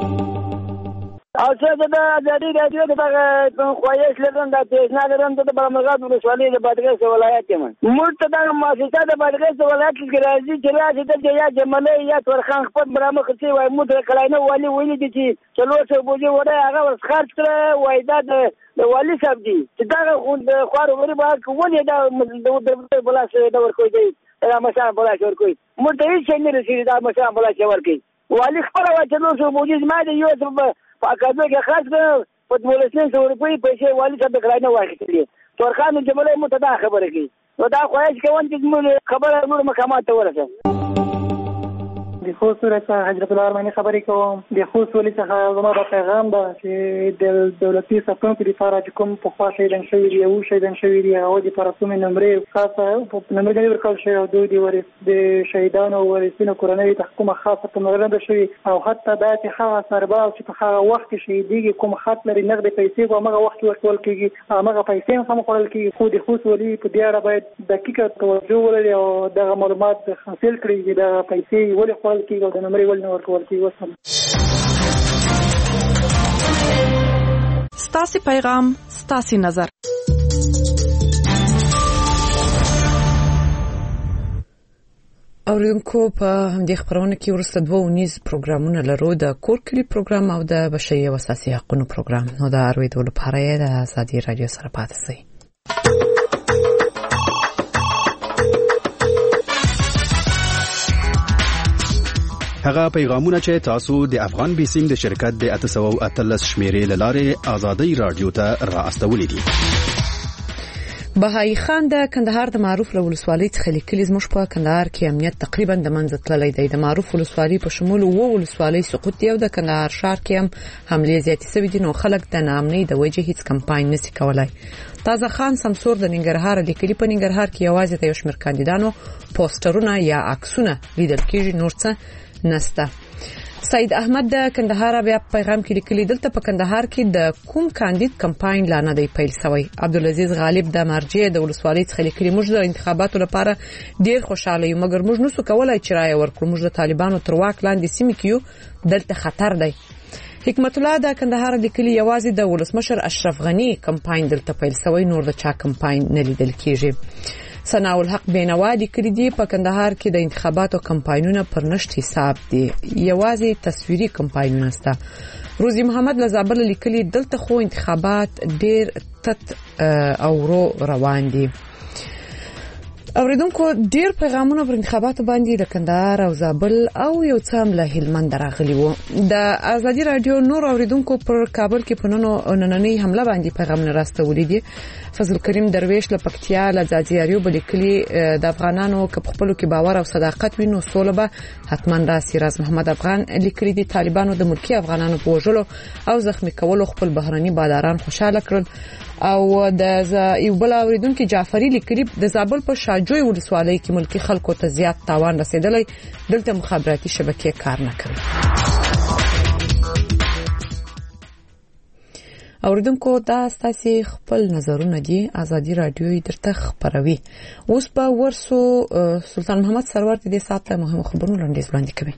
او څه د ازادي راډیو دغه خواهش لرم د پیژنا لرم د برمغاد ولسوالۍ د بادغیس ولایت یم. موږ ته دغه مؤسسه د بادغیس ولایت کې راځي چې راشي د یا جملې یا تورخان خپل برامه خرڅي وای موږ د کلاینه والی ویلي دي چې 300 بوجي وړه هغه ورخارج کړه وای دا د والی صاحب دي چې دغه د خوارو غریب حق ولې دا د بلاس د ورکوي دی دا مثلا بلاس ورکوي موږ ته هیڅ نه رسیدي دا مثلا بلاس ورکوي والی خپل وای 300 بوجي ما د یو پاکازو کې خاص په دولتین سو روپۍ پیسې والی صاحب کلاینه واخیستلې تورخان جملې مو ته دا خبره کوي نو دا خواهش کوم چې موږ خبره نور مقامات ته ورسوو. د خوست ولایت حضرت الله ارماني خبرې کوم. د خوست ولایت څخه زما د پیغام ده چې د دولتي ساتونکو لپاره چې کوم پخوا شهیدان شوي دي او شهیدان شوي دي هغه د پراتومې نمرې خاصه نمرې نه ورکول شوی او دوی د شهیدانو او ورثینو کورنۍ ته کومه خاصه پاملرنه شوې او حتی دا چې هغه سرباز چې په هغه وخت کې شهیدېږي کوم خط لري نقد پیسې په هغه وخت ورکول کېږي هغه پیسې هم خوړل کېږي. خو د خوست ولایت په دې اړه باید دقیقه توجه ولري او دغه معلومات حاصل کړي چې د پیسې ولې خوړل کېږي او د نمرې ولې نه ورکول کېږي. ستاسې پیغام ستاسې نظر. اوریدونکو په همدې خبرونه کې ورسته 2 ونیز پروګرامونه لرو د کور کلی پروګرام او د بشري او اساسي حقوقو پروګرام. نو دا ارویدو لپاره د ازادي رادیو سره پاتې شئ. هغه پیغامونه چې تاسو د افغان بیسیم د شرکت د 813 شمیرې لاره ازادي رادیو ته را استولې دي. بهائی خان د کندهار د معروف ولسوالۍ څخه لیکلي زموږ په کندهار کې امنیت تقریبا د منځ تللی دی. د معروف ولسوالۍ په شمول و ولسوالۍ سقوط دی او د کندهار ښار کې هم حملې زیاتې شوې دي نو خلک د ناامنۍ د وجې هیڅ کمپاین نشي کولای. تازه خان سمسور د ننګرهار لیکلي په ننګرهار کې یوازې د یو شمېر کاندیدانو پوسټرونه یا عکسونه لیدل کېږي نور څه نسته. سید احمد د کندهار بیا پیغام کې لیکلي دلته په کندهار کې د کوم کاندید کمپاین لا نه دی پیل شوی. عبدالعزیز غالب د مرجع د ولسوالۍ څخه لیکلي موږ د انتخاباتو لپاره ډیر خوشاله یو مګر موږ نسو کولای چې رائے ورکړو. موږ د طالبانو تر واک لاندې سیمې کې یو دلته خطر دی. حکمت الله د کندهار لیکلي یوازې د ولسمشر اشرف غنی کمپاین دلته پیل شوی نور د چا کمپاین نه لیدل کیږي. ثناء الحق بینوا لیکلي دی په کندهار کې د انتخاباتو کمپاینونه پر نشټ حساب دي یوازې تصویري کمپاینونه سته. روزي محمد لزابل لیکلي دلته خو انتخابات ډیر تت او رو روان دي. اوریدونکو ډیر پیغامونه پر انتخاباتو باندې د کندهار او زابل او یو څه هم له هلمند راغلي وو. د ازادي رادیو نور اوریدونکو پر کابل کې په نننۍ حمله باندې پیغامونه راستولي دي. فضل کریم درویش له پکتیا له ځاځیاریو بلیکلي د افغانانو په خپلو کې باور او صداقت وینو سوله به حتما راسي. راز محمد افغان لیکلي دي طالبانو د ملکی افغانانو په وژلو او زخمی کولو خپل بهرني باداران خوشاله کړل. او د یو بل اوریدونکو جعفری لیکلي د زابل په شاجوی ولسوالۍ کې ملکی خلکو ته زیات تاوان رسیدلی دلته مخابراتي شبکې کار نه کوي. اوریدونکو دا ستاسو خپل نظرونه دي ازادي رادیو درته خبروي. اوس په ورسو سلطان محمد سرور دې ساعت مهمه خبرونه وړاندې وړاندې کوي.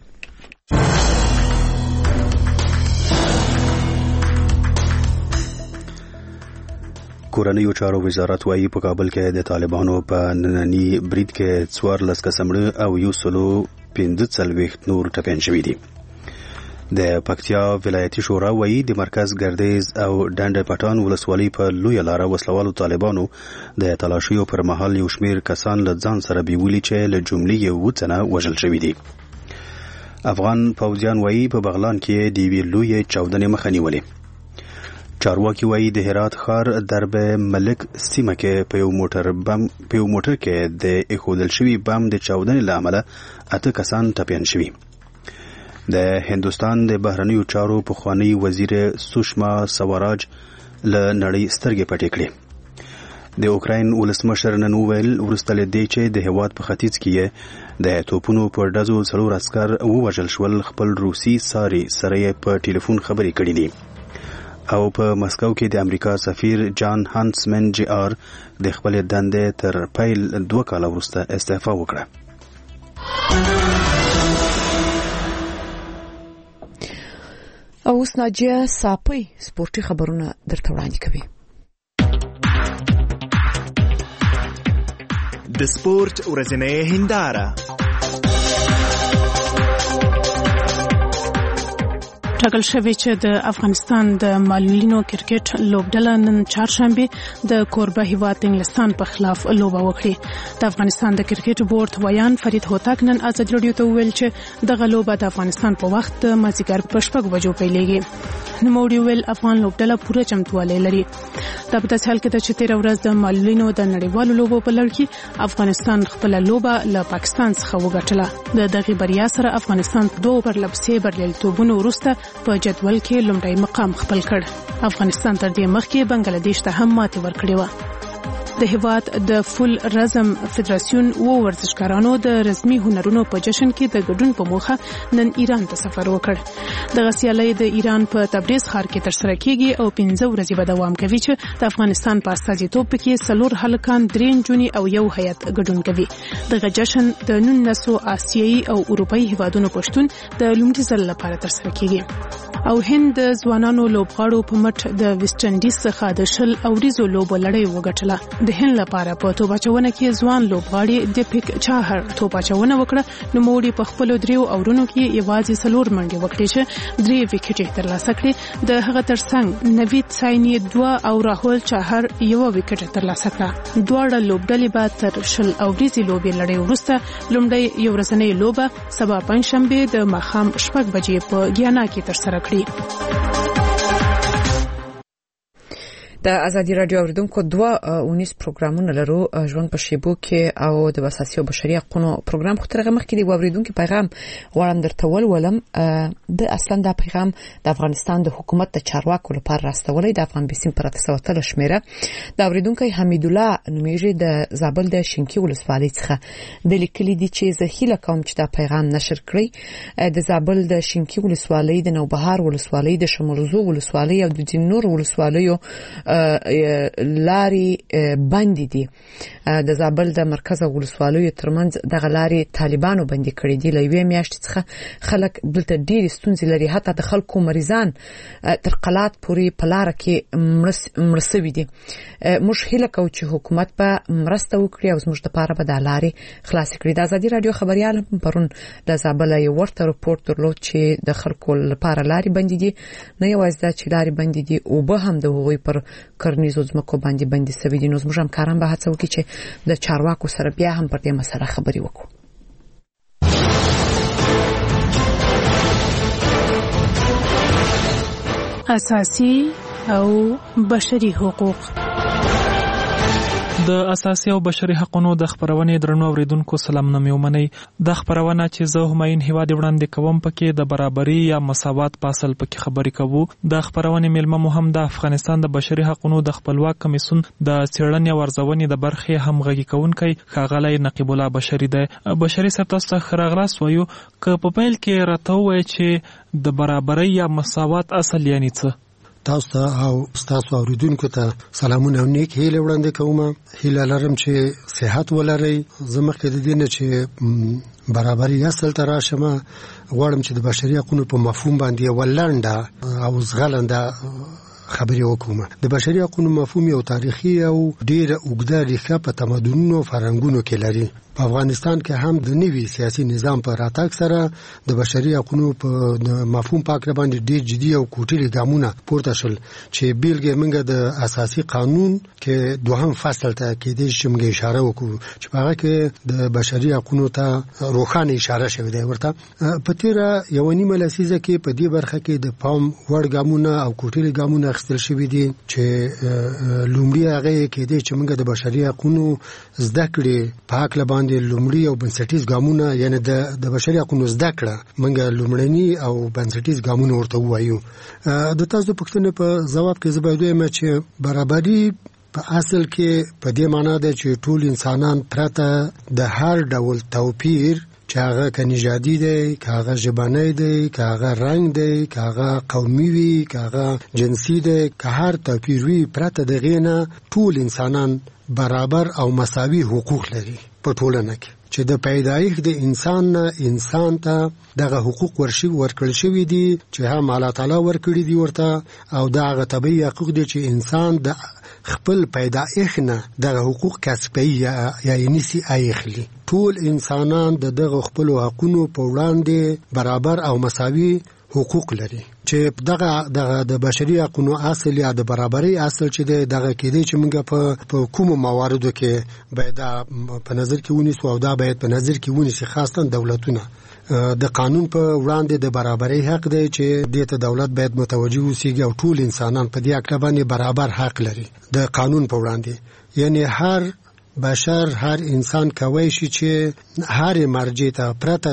کورنیو چارو وزارت وايي په کابل کې د طالبانو په نننی برید کې 14 کسمړه او 145 نور ټپيان شوي دي. د پکتیا ولایتي شورا وايي د مرکز ګردیز او ډنډ پټان ولسوالۍ په لوی لار وسلوالو طالبانو د تلاشیو پر مهال یو شمیر کسان له ځان سره بیولي چې له جملې یو څنه وژل شوي دي. افغان پوځیان وايي په بغلان کې د وی لوی چاودنې مخه نیولې. چارواکي وايي د هرات ښار درب ملک سیمه کې په یو موټر کې د اخودل شوی بم د چاودنې لامل 8 کسان ټپيان شوي. د هندستان د بهرنیو چارو پخوانی وزیر سوشما سواراج له نړۍ سترګې پټې کړې. د اوکراین ولسمشر نن وویل وروسته له دې چې د هیواد په ختیځ کې د توپونو په ډزو 4 عسكر ووژل شول خپل روسي ساري سره په ټلیفون خبرې کړې دي. او په مسکو کې د امریکا سفیر جان هانسمن جی آر د خپل دندې تر پیل 2 کال وروسته استعفا وکړه. او اوس ناجیه صاپي سپورتي خبرونه درته وړاندې کوي. د سپورت ورځنۍ هنداره ټاکل شوی چې د افغانستان د معلولینو کرکټ لوبډله نن چهارشنبه د کوربه هیواد انګلستان په خلاف لوبه وکړي. د افغانستان د کرکټ بورډ ویان فرید هوتک نن ازادي رادیو ته ویل چې دغه لوبه د افغانستان په وخت د مازیګر په 6 بجو پیلېږي. نوموړي ویل افغان لوبډله پوره چمتووالی لري. دا په داسې حال کې چې 13 ورځ د معلولینو د نړیوالو لوبو په لړ کې افغانستان خپل لوبه له پاکستان څخه وګټله. د دغه بریا سره افغانستان 2 پرلپسې بریالیتوبونو وروسته په جدول کې لومړی مقام خپل کړ. افغانستان تر دې مخکې بنگلاديش ته هم ماتې ورکړې و. د هیواد د فول رزم فدراسیون و ورزشکارانو د رسمي هنرونو په جشن کې د ګډون په موخه نن ایران ته سفر وکړ. د غسیالۍ د ایران په تبریز ښار کې ترسره کیږي او 15 ورځې به دوام کوي چې د افغانستان په استازیتوب کې 4 هلکان 3 نجونې او یو هیئت ګډون کوي. دغه جشن د 19 آسیایي او اروپایي هیوادونو پښتون د لومړي ځل لپاره ترسره کیږي. او هند د ځوانانو لوبغاړو په مټ د ویسټ انډیز څخه د شل اوریزو لوبو لړۍ وګټله. د هند لپاره په توپاچونه کې ځوان لوبغاړي د پک چاهر توپاچونه وکړه. نو موړي په خپل 3 اورونو کې یوازې 4 منډې وکړې چې 3 وکټې ترلاسه کړې. د هغه ترڅنګ نوید سایني 2 او راهول چاهر 1 وکټ ترلاسه کړه. دواړه لوبډلې به تر شل اوریزي لوبې لړۍ وروسته لومړی یو ورځنۍ لوبه سبا پنځشنبه د ماښام 6 بجې په ګیانا کې ترسره کړي. د د ازادي رادیو اوریدونکو 2 پروګرامونه لرو، ژوند په شیبو کې او د اساسي او بشري حقوقو پروګرام. خو ترغه مخکې دی اوریدونکو پیغام وړاندې درته ولولم. د اصلا د پیغام د افغانستان د حکومت د چارواکو لپاره راستولې د افغان بیسیم پر 300 شمیره د اوریدونکو حمید الله نومیږي د زابل د شینکی ولسوالۍ څخه د لیکلي دي چې زه هیله کوم چې دا پیغام نشر کړي. د زابل د شینکی ولسوالۍ د نوبهار ولسوالۍ د شمولزو ولسوالۍ او د دینور ولسوالیو لاري بندي دي. د زابل د مرکز ولسوالیو ترمنځ د غلاري طالبانو بندي کړي دي. لوي میاشت څخه خلک دلته ډېر ستونزې لري، حتی د خلکو مریضان تر قلات پورې پلار کې مرسوي دي. موږ هیله کوو چې حکومت به مرسته وکړي او زموږ لپاره به د لاري خلاص کړي. د ازادي رادیو خبريال پرون د زابل یو ورته رپورت درلود چې د خلکو لپاره لاري بندي دي. نه یوازې دا چې لاري بندي دي او به هم د هغوی پر کرنیزو ځمکو باندې بندي سوي دي. نو زموږ هم کاران به هڅه وکړي چې د چارواکو سره بیا هم پر دې مسله خبري وکړو. اساسي او بشري حقوق. د اساسي او بشري حقوقو د خبرونې درنو اوریدونکو سلام نوم یومني. د خبرونه چې زه هماین هیواد وړاندې کوم پکې د برابرۍ یا مساوات په اصل پکې خبرې کوو. د خبرونې ملمه مهم د افغانستان د بشري حقوقو د خپلواک کمیسیون د څېړنې او ارزونې د برخې همغږي کوونکی ښاغلی نقیب الله بشري دی. بشري صاحب تاسو ته خراغلاس وایو که په پیل کې راته وایي چې د برابرۍ یا مساوات اصل یعنی څه؟ تاسو ته او تاسو اوریدونکو ته سلامونه او نیک هیله وړاندې کوم. هیله لرم چې صحت ولرئ. زه مخکې د دې نه چې برابرۍ اصل ته راشم غواړم چې د بشري حقوقو په مفهوم باندې ولنډه او زغلنده خبرې وکوم. د بشري حقوقو مفهوم یو تاریخي او ډېر اوږده ریښه په تمدنونو او فرهنګونو کې لري. په افغانستان کې هم د نوي سیاسي نظام په راتګ سره د بشري حقوقو په مفهوم په اړه باندې ډېر جدي او کوټلي ګامونه پورته شول چې بیلګې موږ د اساسي قانون کې دوهم فصل ته کې د شمګه اشاره وکړو چې هغه کې د بشري حقوقو ته روښانه اشاره شوې ده. ورته په تیره یو نیمه لسیزه کې په دې برخه کې د پام وړ ګامونه او کوټلي ګامونه اخیستل شوي دي چې لومړی هغه کې د چې موږ د بشري حقوقو زده کړې په حق باندې لومړی او بنسټیز ګامونه یعنی د بشري حقوقو زده کړه موږ لومړنی او بنسټیز ګامونه ورته وایو. د تاسو پوښتنې په جواب کې زه باید وایم چې برابرۍ په اصل کې په دې معنی ده چې ټول انسانان پرته د هر ډول توپیر چې هغه کنيجادي دی، که هغه ژبنی دی، که هغه رنگ دی، که هغه قومي وي، که هغه جنسي دی، که هر توپیر وي پرته د غینه ټول انسانان برابر او مساوي حقوق لري په ټولنه کې. چې د پیدایښت د انسان نه انسان ته دغه حقوق ورکړل شوي دي چې هم الله تعالی ورکړي دي ورته، او دغه طبيعي حقوق دي چې انسان د خپل پیدایښت نه دغه حقوق کسبي یا نسی اخلي. ټول انسانان د دغه خپل حقوقو په وړاندې برابر او مساوي حقوق لري. چې دغه د بشري حقوقو اصل یا د برابرۍ اصل چې دغه کېدی چې موږ په کومو مواردو کې باید په نظر کې ونیسو او دا باید په نظر کې ونیسي خاصه دولتونه. د قانون په وړاندې د برابرۍ حق دی چې دته دولت باید متوجه وسیږي او ټول انسانان په دې اړه باندې برابر حق لري د قانون په وړاندې. یعنی هر بشر هر انسان کوي شي چې هر مرجع ته پرته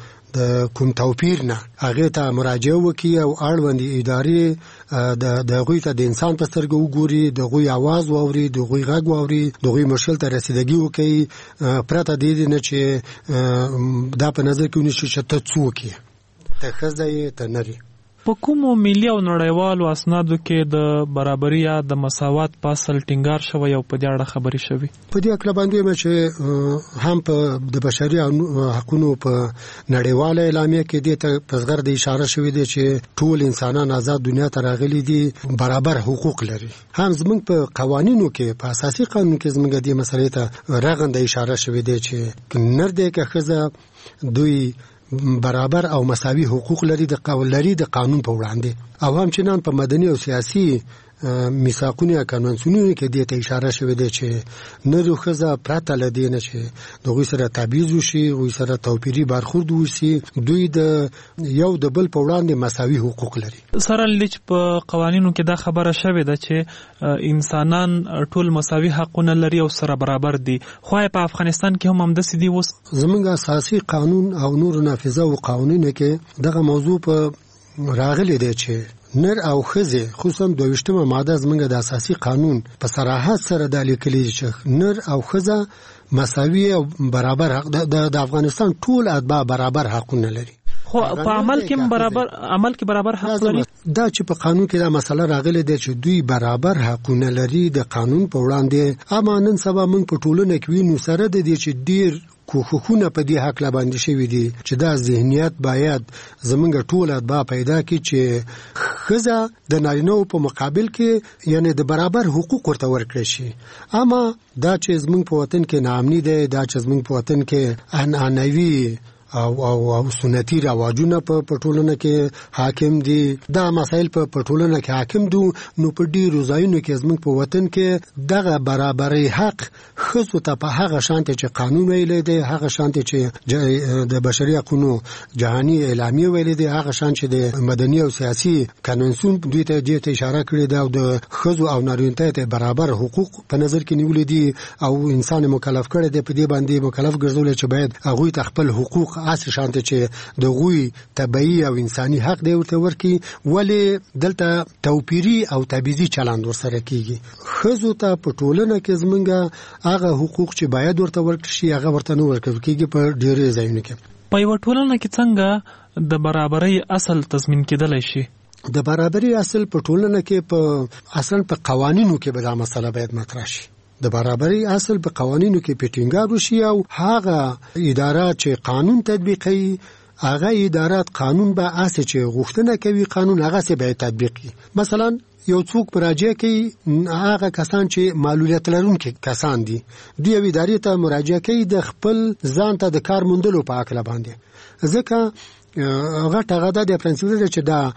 د کوم توپیر نه هغه ته مراجعه وکړي او اړوند ادارې د غوي ته د انسان په سترګو وګوري، د غوي आवाज واوري، د غوي غږ واوري، د غوي مشکل ته رسیدګي وکړي پرته د دې نه چې دا په نظر کې ونیسي چې ته څوک یې، ته ښځه یې، ته نر یې. په کومو ملي او نړیوالو اسنادو کې د برابرۍ یا د مساوات په اصل ټینګار شوی او په دې اړه خبرې شوي؟ په دې اړه باندې چې هم په د بشري حقوقو په نړیواله اعلامیه کې د پزغر د اشاره شوې ده چې ټول انسانان آزاد دنیا ته راغلي دي، برابر حقوق لري. هم زموږ په قوانینو کې په اساسي قانون کې زموږ د مسلې ته رغنده اشاره شوې ده چې نر دې که ښځه دوی برابر او مساوي حقوق لري د قانون په وړاندې، او همچنان په مدني او سیاسي میثاقونه قانونونه کې دې ته اشاره شوې ده چې نر او ښځه پرته لدی نه چې دوی سره تبعیض وشي او سره توپیری برخورد وشي دوی د یو د بل په وړاندې مساوي حقوق لري. سره لچ په قوانینو کې دا خبره شوې ده چې انسانان ټول مساوي حقونه لري او سره برابر دي، خو په افغانستان کې هم همداسې دي. اوس زمونږ اساسي قانون او نور نافذه او قوانینو کې دغه موضوع په راغلي دی چې نر او ښځې خصوصا 22مه ماده زمونږ د اساسي قانون په صراحت سره د لیکلي چې نر او ښځه مساوي او برابر حق د افغانستان ټول اتباع برابر حقونه لري، خو په عمل کې برابر حق لري. دا چې په قانون کې دا مسله راغلي ده چې دوی برابر حقونه لري د قانون په وړاندې. اما نن سبا موږ په ټولنه کې وینو سره د دې چې ډیر کوښښونه په دې حق لا باندې شوي دي چې دا ذهنیت باید زمونږ ټول اتباع پیدا کړي چې ښځه د نارینه‌و په مقابل کې یعنی د برابر حقوق ورته ورکړي شي. اما دا چې زمونږ په وطن کې ناامني ده، دا چې زمونږ په وطن کې عنعنوي او سنتي رواجونه په ټولنه کې حاکم دي، دا مسائل په ټولنه کې حاکم دي، نو په ډیرو ځایونو کې زموږ په وطن کې دغه برابرۍ حق ښځو ته په هغه شانتي چې قانون ویلی دی، هغه شانتي چې د بشري حقوقو جهاني اعلامیه ویلی دی، هغه شان چې د مدني او سیاسي قانونسون دوی ته اشاره کړې ده او د ښځو او نارینه ته برابر حقوق په نظر کې نیولې دي او انسان مکلف کړی دی په دې باندې مکلف ګرځول چې باید هغه ته خپل حقوق اصل شانته چې د غوي طبيعي او انساني حق دی ورته ورکی، ولی دلته توپیری او تبعیضي چلند ورسره کیږي. ښځو ته په ټولنه کې زمونږ هغه حقوق چې باید ورته ورکړي شي هغه ورته نه ورکړي کیږي په ډیرو ځایونو کې. په یو ټولنه کې څنګه د برابرۍ اصل تضمین کېدلی شي؟ د برابرۍ اصل په ټولنه کې په اصلا په قوانینو کې به دا مسله باید مطرح شي. د برابرۍ اصل په قوانینو کې پټینګار وشي او هغه ادارات چې قانون تطبیقوي هغه ادارات قانون به اساس چې غوښتنه کوي قانون هغه سه به تطبیق کړي. مثلا یو څوک مراجعه کوي هغه کسان چې معلولیت لرونکي کسان دي دوی ادارې ته مراجعه کوي د خپل ځان ته د کار موندلو په اړه باندې، ځکه غټه د پرنسپل چې دا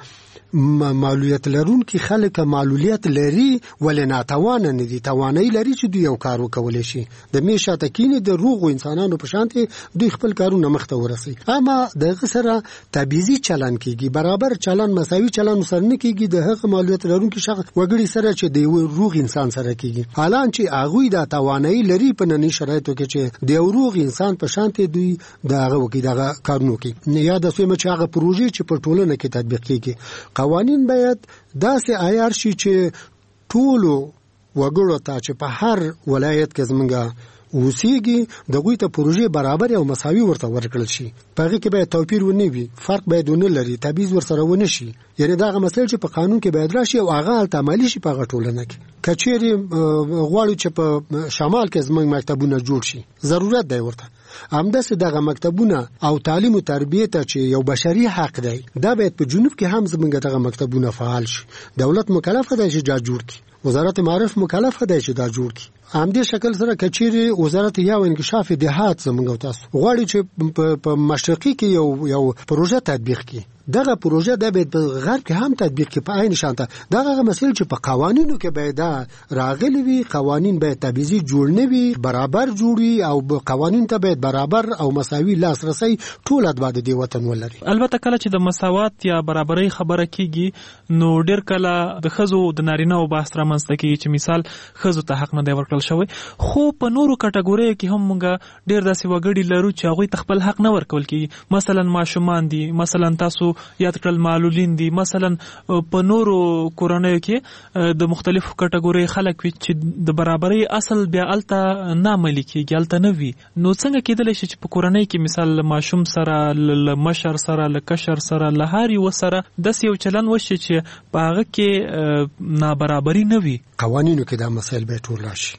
معلولیت لرونکي خلک معلولیت لري ولې ناتوان نه دي، توانایي لري چې دوی یو کار وکولای شي. د میشه تکینه د روغ انسانانو په شانتي دوی خپل کارونه مخته ورسي. اما دغه سره تبعیضي چلن کیږي، برابر چلن مساوي چلن سره نه کیږي د هغه معلولیت لرونکي شخص وګړي سره چې د روغ انسان سره کیږي، حالان چې هغه د توانایي لري په ننني شرایطو کې چې د روغ انسان په شانتي دوی دغه وکي دغه کارونه کوي. یا د سیمه چې هغه پروژې چې په ټولنه کې تطبیق کیږي قوانین باید داسې عیار شي چې ټولو وګړو ته چې په هر ولایت کې زمونږ اوسېږي دغه ته پروژې برابر او مساوي ورته ورکړل شي. په هغه کې باید توپیر ونه وي، فرق باید ونه لري، تبعیض ورسره ونه شي. یعنی دا مسله چې په قانون کې باید راشي او هغه عملي شي په ټولنه کې. کچېری غواړو چې په شمال کې زمونږ مکتبونه جوړ شي، ضرورت دی ورته همداسې دغه مکتبونه او تعلیم او تربیه ته چې یو بشري حق دی دا باید په جنوب کې هم زمونږ دغه مکتبونه فعال شي. دولت مکلف دی چې دا جوړ کړي، وزارت معارف مکلف دی چې دا جوړ کړي. همدې شکل سره کچېری وزارت یا انکشاف دهات زمونږ تاسو غواړي چې په مشرقي کې یو پروژه تطبیق کړي، دغه پروژه د به غرب کې هم تطبیق کې په عین شانته دغه مسایل چې په قوانینو کې باید راغلي وي، قوانین باید تبعیضي جوړ نه وي، برابر جوړي او قوانین ته باید برابر او مساوي لاسرسي ټول اتباع د وطن ولري. البته کله چې د مساوات یا برابرۍ خبره کیږي نو ډیر کله د ښځو د نارینه او بحث رامنځته کیږي چې مثال ښځو ته حق نه دی ورکړل شوی، خو په نورو کټګوریو کې هم موږ ډیر داسې وګړي لرو چې هغوی ته خپل حق نه ورکول کیږي. مثلا ماشومان دي، مثلا تاسو یاد کړل معلولین دي، مثلا په نورو کورنیو کې د مختلفو کټګوري خلک وي چې د برابرۍ اصل بیا الته نه عملي کیږي، الته نه وي. نو څنګه کېدلی شي چې په کورنۍ کې مثال ماشوم سره له مشر سره له کشر سره له هر یو سره داسې یو چلن وشي چې په هغه کې نابرابري نه وي؟ قوانینو کې دا مسایل به ټول راشي،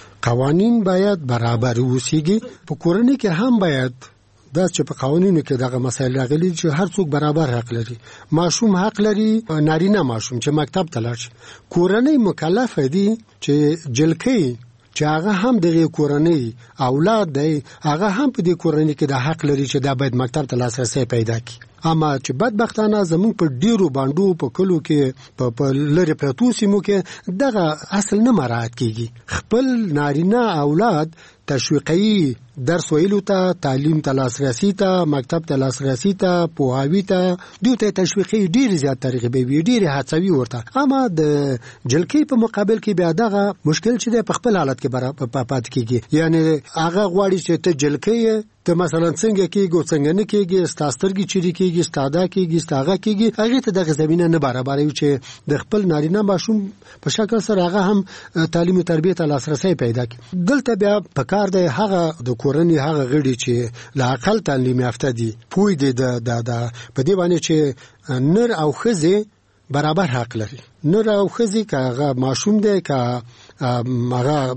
قوانین باید برابر اوسېږي. په کورنۍ کې هم باید دا چې په قوانینو کې دغه مسایل راغلي چې هر څوک برابر حق لري. ماشوم حق لري، نارینه ماشوم چې مکتب ته لاړ شي. کورنۍ مکلف دي چې جلکې چې هغه هم دغه کورنۍ اولاد دی، هغه هم په دې کورنۍ کې د حق لري چې دا باید مکتب ته لاسرسي پیدا کړي. اما چې بدبختانه زموږ په ډیرو باندو په کلو کې په لری پرتو سیمو کې دغه اصل نه مراعات کیږي. خپل نارینه اولاد تشویقي درس ویلو ته، تعلیم ته لاسرسي ته، مکتب ته لاسرسي ته، پوهاوی ته دوی ته تشویقي ډیر زیات ترغیبي وي، ډیر هڅوي ورته. اما د جلکی په مقابل کې بیا دغه مشکل چې په خپل حالت کې پات کیږي. یعنی هغه غواړي چې ته جلکی ته مثلا څنګه کېږي څنګه نه کېږي، ستاسترګي چيري کېږي، ستاده کېږي، ستاغه کېږي، هغه ته دغه زمينه نه برابروي چې د خپل نارینه ماشوم په شکل سره هغه هم تعلیم او تربیت لاسرسي پیدا کړي. دلته بیا پکار دی هغه د کورنۍ هغه غړي چې لا عقل تعلیم یافته دي، پوی دي د په دې باندې چې نر او ښځه برابر حق لري. نر او ښځه که هغه ماشوم دی که هغه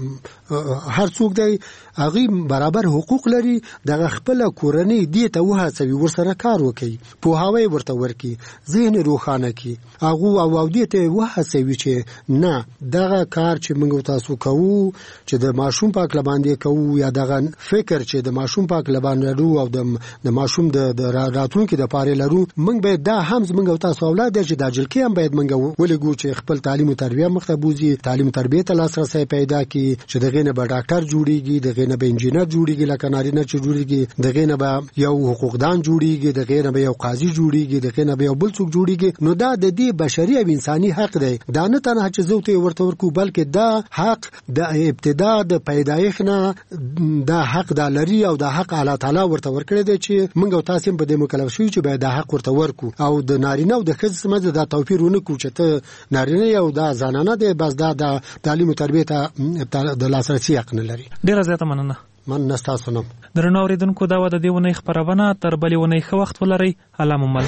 هر څوک دی هغه برابر حقوق لري. دغه خپل کورنۍ دې ته وهڅوي، ورسره کار وکړي، پوهاوی ورته ورکړي، ذهن روښانه کړي، هغه او دې ته وهڅوي چې نه دغه کار چې موږ تاسو کوو چې د ماشوم په اړه باندې کوو یا دغه فکر چې د ماشوم په اړه باندې لرو او د ماشوم د راتلونکي د پاره لرو، موږ به دا هم موږ تاسو اولاد چې د جلکی هم باید موږ ولګو چې خپل تعلیم او تربیه مخته بوزي، تعلیم تربیه ته لاسرسي پیدا کړي، چې دغه نه به ډاکټر جوړيږي، دغه نه به انجینر جوړيږي، لکه نارینه چې جوړيږي، دغه نه به یو حقوقدان جوړيږي، دغه نه به یو قاضي جوړيږي، دغه نه به یو بل څوک جوړيږي. نو دا د دې بشري او انساني حق دی. دا نه تنها چې زوته ورته ورکو، بلکې دا حق د ابتدا د پیدایښت نه دا حق د لري او دا حق الله تعالی ورته ورکړي دی چې موږ او تاسو په دې مکلف شو چې باید دا حق ورته ورکو او د نارینه او د ښځې سمجه دا توپیر ونه کو چې ته نارینه یو دا زنانه دی بس دا د تعلیم او تربیت د لاسرسي حق نه لري. ډیره زیاته مننه. من نستاسو نم درنو اوریدونکو دا و د دې ونې خبرونه تر بلې ونې ښه وخت ولرئ. الله مو مل.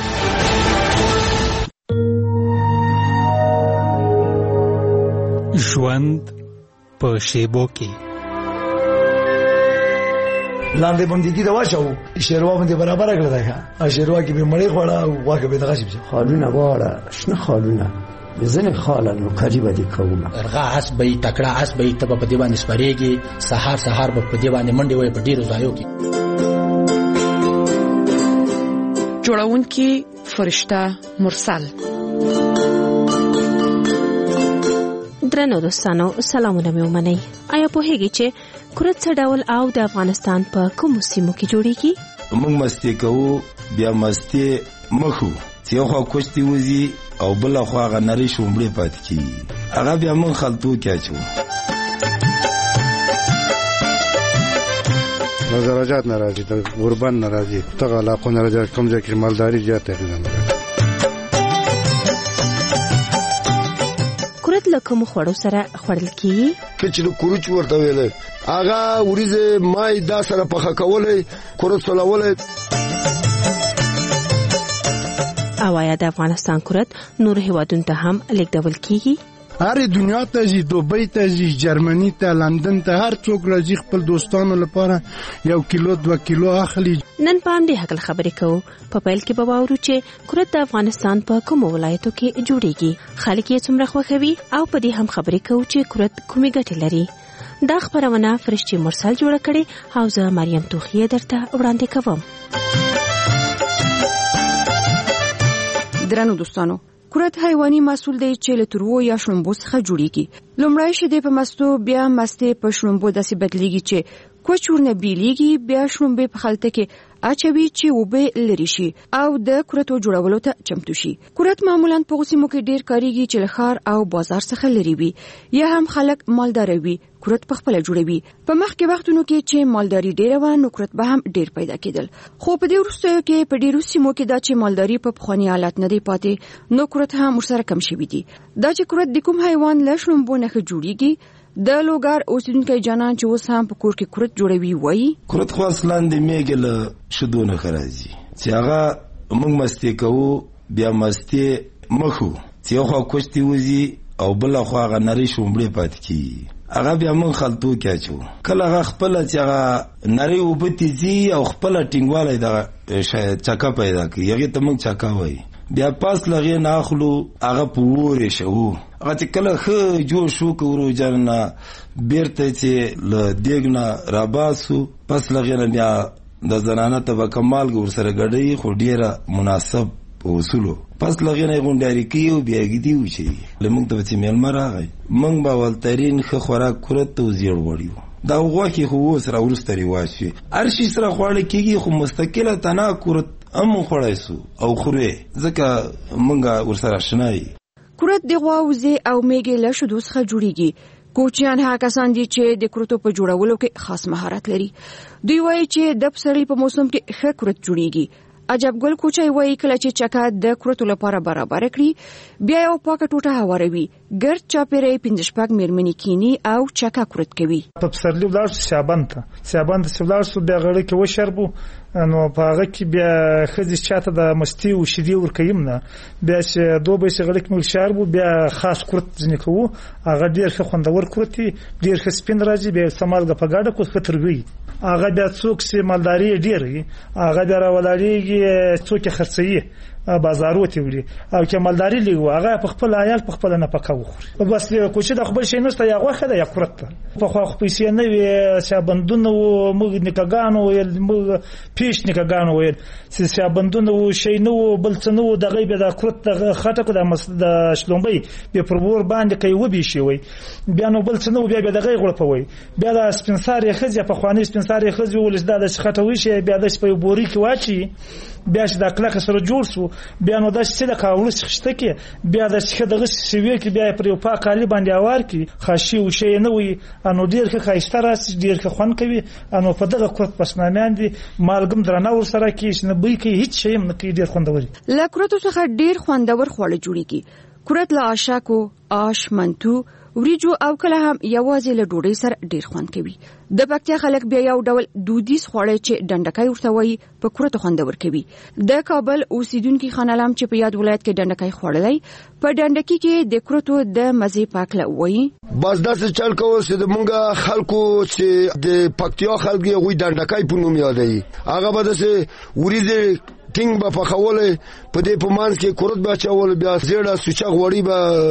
ژوند په شیبو کې لاندې باندې دا واچو شیروا باندې برابر کړل دا شیروا کې به مړی خوړه او واکه به دغه شي خالونه واړه شنه خالونه بزنه خالانو قریبه دي کومه ارغا اس به تکړه اس به تب په دی باندې سپریږي سحر په دی باندې منډي وي په ډیرو ځایو کې. جوړونکي فرشته مرسل. درنو دوستانو سلامونه مې ومنئ. آیا پوهیږئ چې کرت څه ډول او د افغانستان په کومو سیمو کې جوړیږي؟ موږ مستی کوو بیا مستی مخو چې خو کوشتي وزي او بل خو هغه نری شومړې پات کی هغه بیا موږ خلطو کېچو. نظرات ناراضي د غربان ناراضي تغه علاقو ناراضي کوم ځای کې مالداري زیاته ده. کرت لکه مو خوړو سره خوړل کیږي کچلو کورچ ورته ویل هغه وریزه مای دا سره پخه کولې کرت سولولې. اوایا د افغانستان کرت نور هیوادونو ته هم لیږدول کیږي؟ هر دنیا ته ځي، دوبۍ ته ځي، جرمني ته، لندن ته، هر څوک راځي خپل دوستانو لپاره 1 کیلو 2 کیلو اخلي. نن په دې حق خبرې کوو. په پیل کې به واورو چې کرت د افغانستان په کوم ولایتو کې جوړیږي، خلک یې څومره خوښوي او په دې هم خبرې کوو چې کرت کومې ګټې لري. دا خبرونه فرشتي مرسل جوړه کړې او زه مریم توخیه درته وړاندې کوم. درنو دوستانو، کرت حیواني محصول دی چې له ترو یا شړومبو څخه جوړیږي. لومړی شیدې په مستو، بیا مستې په شړومبو داسې بدلیږي چې کوچ ورنه بیلیږي، بیا شړومبې په خلطه کې اچوي چې وبې لري شي او د کرتو جوړولو ته چمتو شي. کرت معمولا په غوسیمو کې ډیر کاریږي چې لخر او بازار څخه لري وي یا هم خلک مالدار وي. کرت په خپل جوړوي. په مخکې وختونو کې چې مالداري ډیره و نو کرت به هم ډیر پیدا کېدل، خو په دې وروستیو کې په ډیرو سیمو کې دا چې مالداري په پخوانی حالت نه دی پاتې نو کرت هم ورسره کم شوی دی. دا چې کرت د کوم حیوان له شړومبو نه جوړیږي د لوګار اوسیدونکو جانان چې اوس هم په کور کې کرت جوړوي وایي کرت خو اصلا د میګل شدونه خرازي چې هغه موږ مستی کوو بیا مستی مخو چې خو کوشتي وزي او بل خو هغه نری شومړې پات کی هغه بیا موږ خلطو کېچو. کله هغه خپل چې هغه نری وبتيزي او خپل ټینګواله د چکا پیدا کوي هغه ته موږ چکا وایي. بیا پاس لغې ناخلو هغه پورې شو هغه چې کله خو جوړ شو کورو جننه بیرته چې ل دیګنا راباسو پس لغې نه بیا د زنانه طبقه مالګه ورسره ګډوي خو ډیره مناسب اصولو پس لغینه غونډاري کیو بیاګیدی وشي لمونږ ته چې میلمه راغی موږ به ولترین خو خوراک کړو ته زیړ وړیو دا غوښه خو سره ورسته ریواج شي ارشي سره خوړل کیږي خو مستقله تناکر ام خوړایسو او خوره ځکه مونږه ورسره شنای کورت د غواوزي او میګه له شودو څخه جوړیږي کوچیان هغه کسان دي چې د کورتو په جوړولو کې خاص مهارت لري دوی وایي چې د پسرلي په موسم کې ښه کورت جوړیږي عجب ګل کوچای وایي کله چې چکه د کورتو لپاره برابر کړي بیا یو پاکه ټوټه هواروي ګرد چاپیرې 15 میرمنې کینی او چکه کورت کوي په پسرلي ولاړ سیابان ته سیابان سو بیا غړي کې وشربو نو په هغه کې بیا خځې چاته د مستی او شیدې ورکیم نه بیا چې دوه به غړي کې مل شربو بیا خاص کورت ځنې کوو هغه ډیر ښه خوندور کورتي ډیر ښه سپین راځي بیا سمالګه په ګاډه کو خطرګي هغه بیا څوک چې مالداري ډیري هغه بیا راولاريږي څوک خرڅي بازارو ته وړي او چې مالداري لګو هغه په خپل عیال په خپل نه پکاو خوري بس کوچه د خپل شي نسته یا غوخه د یا کورت په خو پیسې نه وي شابندونه او موږ نکګانو ویل موږ پیش نکګانو ویل چې شابندونه او شي نو بل څه نو د غیبه د کورت خټه د شلومبي په پرور باندې کوي وبي شي وي بیا نو بل څه نو بیا د غیغ غړپوي بیا د سپنساري خځه په خواني سپنساري خځه ولز د خټه وي شي بیا د په بوري کې واچي بیا چې د کلک سره جوړ سو بیا نو د څه د کاولس خشته کې بیا د څه دغه سوي کې بیا پر یو پاک کالی باندې اوار کې خاصي او شی نه وي انو ډیر ښه خایسته راس ډیر ښه خون کوي انو په دغه کورت پسنامیان دي مالګم درنه ور سره کې نه بوي کې هیڅ شی نه کې ډیر خوندور لا کورت څخه ډیر خوندور خواړه جوړیږي کورت لا آشاکو آش منتو وریجو او کله هم یوازې له ډوډۍ سره ډیر خوند کوي د پکتیا خلک بیا یو ډول دودیز خواړه چې ډنډکای ورته وایي په کورت خوندور کوي د کابل اوسیدونکو خانلام چې په یاد ولایت کې ډنډکای خوړلای په ډنډکی کې د کورتو د مزه پاکله وایي بس داسې چل کوو چې د مونږه خلکو چې د پکتیا خلک یې غوي ډنډکای په نوم یادوي هغه به داسې وریځي ټینګ به پخوله په دې په مانس کې کورت به چول بیا زیړه سوچا غوړی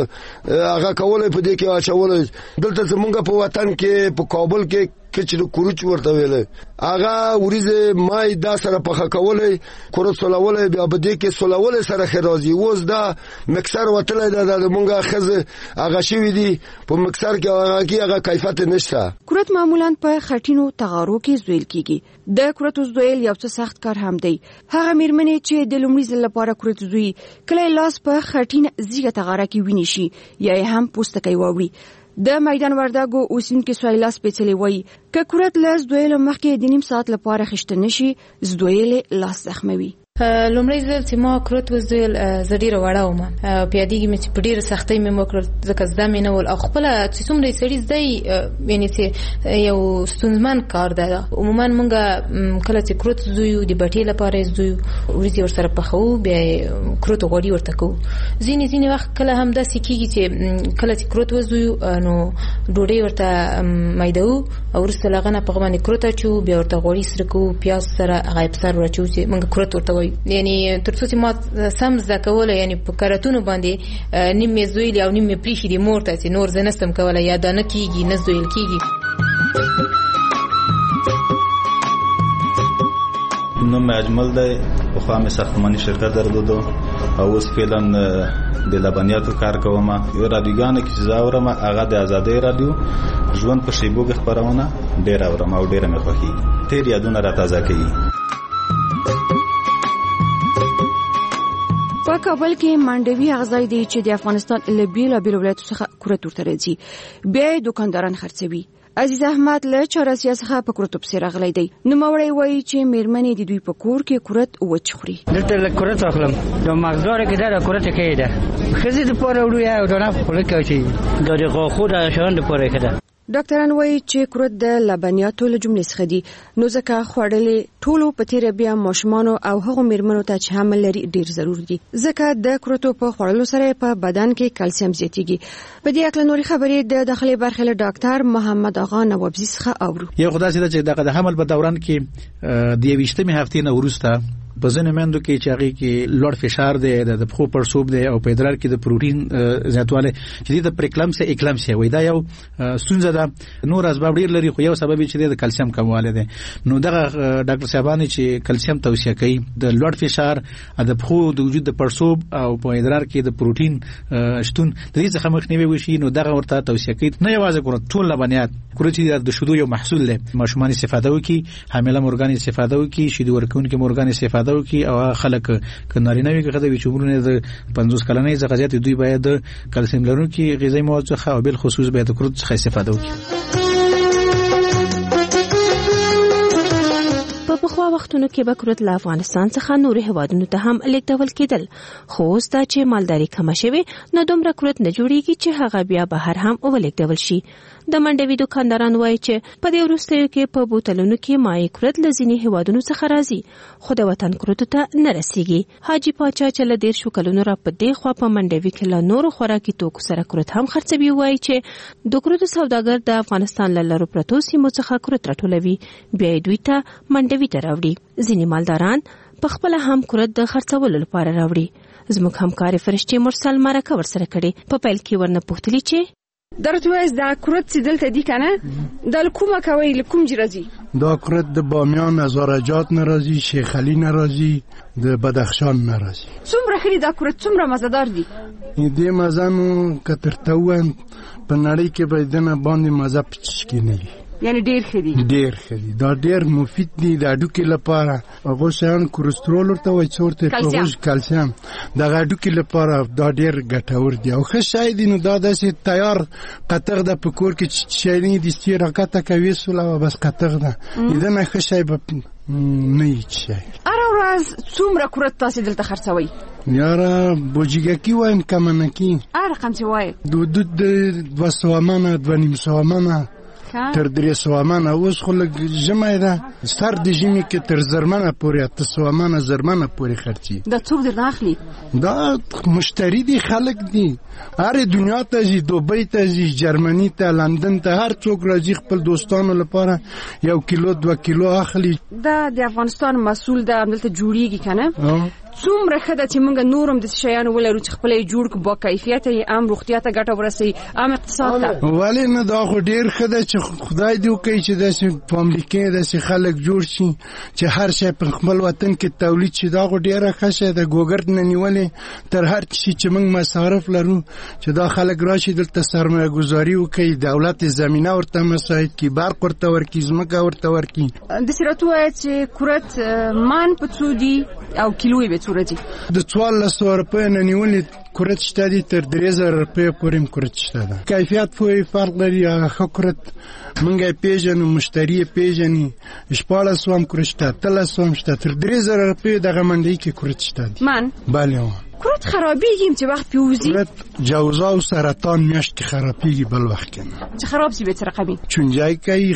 به هغه کوله په دې کې اچول دلته زمونږ په وطن کې په کابل کې چې د کوروچ ورته ویل هغه وریځه مای دا سره پخه کوله کورت سولول بیا په دې کې سولول سره خرازي وز دا مکسر وتل د مونږه خزه هغه شوی دی په مکسر کې هغه کیفیت نشته کورت معمولا په خټینو تغارو کې زویل کیږي د کورت زویل یو څه سخت کار هم دی هغه میرمنې چې د لومړي ځل لپاره کورت زوی کله لاس په خټین زیګه تغاره کې ویني شي یا هم پوستکی ووري د میدان وردګو اوسینکو سویلا سپیڅلې وای ک کورت لاس دویل مخکې د نیم ساعت لپاره خشته نشي زدویل لاس زخموي لومړی ځل چې ما کروت وزدل زډیره وړاوم پیادېږي مې چې په ډیره سختۍ مې وکړل ځکه زده مې نه ول او خپل چې څومره سړي زده یعنی چې یو ستونزمن کار ده عموما مونږ کله چې کروت زویو د بټې لپاره زویو ورځي ورسره پخو بیا کروت غوړي ورته کو ځینې وخت کله هم داسې کیږي چې کله چې کروت وزویو نو ډوډۍ ورته مایدو او ورسره لغنه په باندې کروت اچو بیا ورته غوړي سره کو پیاز سره غایب سره ورچو چې مونږ کروت ورته یعنی ترڅو چې ما سم زده کوله یعنی په کارتونو باندې نیم زویل او نیم پریخي دی مور ته چې نور زنستم کوله یا دانه کیږي نه زویل کیږي نو مې اجمل دی په خوا مې ساختماني شرکت درلودو او اوس فعلا د لبنیاتو کار کوم رادیوګان کې چې زاورم هغه د ازادۍ رادیو ژوند په شیبوګ خبرونه ډیر اورم او ډیر مې خوښي تیر یادونه را تازه کوي په کابل کې مانډوي اغزای دی چې د افغانستان له بیلابیل ولایتو څخه کورت ورته راځي بیا دکانداران خرڅوي عزیز احمد له چارسیا څخه په کورت په راغلی دی نو موري وایي چې میرمنې د دوی په کور کې کورت وچخوري دلته کورت اخلم د مغزوره کې دا کورت کېده خزي د پوره وړو یا دونه خپل کوي د غوخو د شان د پوره کېده ډاکټران وایي چې کورت د لبنیاتو له جملې څخه دي نو ځکه خوړلې ټولو په تیر بیا ماشومان او هغو میرمنو ته چې حمل لري ډیر ضروري دي ځکه د کورتو په خوړلو سره په بدن کې کلسیم زیاتیږي په دې اړه نوري خبرې د داخلي برخه له ډاکټر محمد اغا نوابزی څخه اورو یو خدای چې د حمل په دوران کې د 20مې هفتې نه ورسته په ځینې میندو کې چې هغه کې لوړ فشار دی د پخو پړسوب دی او په ادرار کې د پروتین زیاتواله چې د اکلمسیا وای دا یو ستونزه ده. نور اسباب ډیر لري خو یو سبب چې د کلسیم کمواله ده. نو دغه ډاکټر صاحبانه چې کلسیم توصیه کوي د لوړ فشار د پخو د وجود د پړسوب او په ادرار کې د پروتین شتون د دې څخه مخنیوي وشي. نو دغه ورته توصیه کوي نه یوازې ټول لبنیات چې د شیدو یو محصول دی ماشومان استفاده وکړي، حامله مورګان استفاده وکړي، شیدو ورکوونکي مورګان استفاده وکړي او خلک کنارینه وي که د چومرونه د 50 کلنۍ څخه زیات دوی باید د کلسیم لرونکي غذایی مواد څخه او بل خصوص باید د کروت څخه استفاده وکړي. په پخوا وختونو کې به کروت له افغانستان څخه نور هیوادونو ته هم لیږدول کېدل، خو اوس دا چې مالداري کمه شوې نو دومره کروت نه جوړیږي چې هغه بیا بهر هم ولیږدول شي. د منډوي دکانداران وایي چې په دې وروستیو کې په بوتلونو کې مایع کروت له ځینې هیوادونو څخه راځي خو د وطن کروتو ته نه رسیږي. حاجي پاچا چې له 10 کلونو را په دې خوا په منډوي کې له نورو خوراکي توکو سره کروت هم خرڅوي وایي چې د کروتو سوداګر د افغانستان له لرو پرتو سیمو څخه کروت راټولوي بیا یې دوی ته منډوي ته راوړي. ځینې مالداران په خپل هم کروت د خرڅولو لپاره راوړي. زموږ همکار فرشتي مرسل مرکه ورسره کړي. په پیل کې ورنه پوښتلي چې درته وایي دا کروت چې دلته دی کنه دا کومه کوي لکوم جرازي دا کروت د بامیان از زراجات ناراضي، شیخ علي ناراضي، د بدخشان ناراضي. څومره خري دا کروت څومره مزدار دي؟ دې مزانو کترته وان په نړۍ کې به دنه باندې مزه پچ کې نه وي، یعنی ډیر خري دا ډیر مفید دي د اډوکې لپاره. هغه شان کولېسترول ورته وایي څورته کلسیم د اډوکې لپاره دا ډیر ګټور دي او ښه شای دي. نو دا داسې تیار قطغ د پکور کې شای دي ستې راکته کوي سولا بس قطغ ده دنه ښه شای به نه شي. هر ورځ څومره کروت تاسو دلته خرڅوي؟ یاره بوجیګکی وایم کمنکی رقم چې وایي د 200 منه 2.5 منه تر 300 منه. اوس خو لږ ژمی ده سر د ژمي کې تر زرمنه پورې 300 منه زرمنه پورې خرڅي. دا څوک درنه اخلي؟ دا مشتری دي خلک دي هر دنیا ته ځي، دوبۍ ته ځي، جرمني ته، لندن ته، هر څوک راځي خپل دوستانو لپاره 1 کیلو 2 کیلو اخلي. دا د افغانستان مسؤل ده دلته جوړیږي کنه څومره ښه ده چې موږ نورم د شیانو ولرو چې خپل جوړ کو با کیفیت یې عام روغتیا ته ګټه ورسي عام اقتصاد ته. ولې نه دا خو ډیر ښه ده چې خدای دې وکړي چې داسې په امریکا داسې خلک جوړ شي چې هر شی په خپل وطن کې تولید شي. دا خو ډیره ښه شی ده ګوګرد نه نیولې تر هر شي چې موږ مصارف لرو چې دا خلک راشي دلته سرمایه گذاري وکړي، دولت زمینه ورته مساعد کړي، برق ورته ورکړي، ځمکه ورته ورکړي. د سیراتو چې کروت مان په څو دي او کیلوې به څوره دي؟ د 1400 روپۍ نه نیولې کروت شته دي تر 3000 روپۍ پورې کروت شته ده. کیفیت پورې فرق لري. هغه ښه کروت موږ یې پیژنو، مشتری یې پیژني. 1400 کروت شته، 1300 شته، تر 3000 روپۍ دغه منډۍ کې کروت شته دي. من بله کروت خرابېږي چې وخت پیوزي کروت جوزا او سرطان میاشت کې خرابېږي بل وخت کې نه. چې خراب شي به څه رقمي چونجای کوي،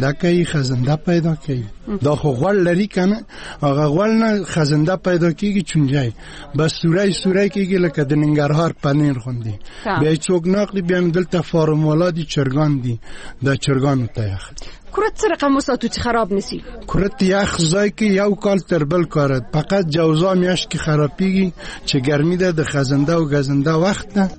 خزنده پیدا کوي. دا خو غوړ لري کنه هغه غوړ نه خزنده پیدا کیږي چونجای بس سورای کیږي لکه د ننګرهار پنیر غوندي. بیا څوک ناقلی بیا دلته فارمولا دي چرګان دي د چرګانو ته یخ کروت څه رقم وساتو چې خراب نسی؟ کروت یخ ځای کې یو کال تر بل کار فقط جوزا میاشت کې خرابېږي چې ګرمي ده د خزنده او غزنده وخت ده.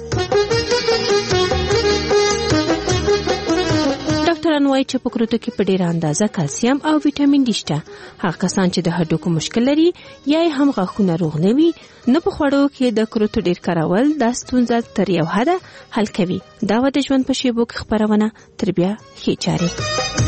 ډاکټران وايي چې په کروتو کې په ډېره اندازه کلسیم او ویټامین ډي شته. هغه کسان چې د هډوکو مشکل لري یا هم غاښونه روغ نه وي نه په خوړو کې د کروتو ډېر کارول دا ستونزه تر یو حده حل کوي. دا د ژوند په شیبو کې خبرونه تر بیا ښې چارې.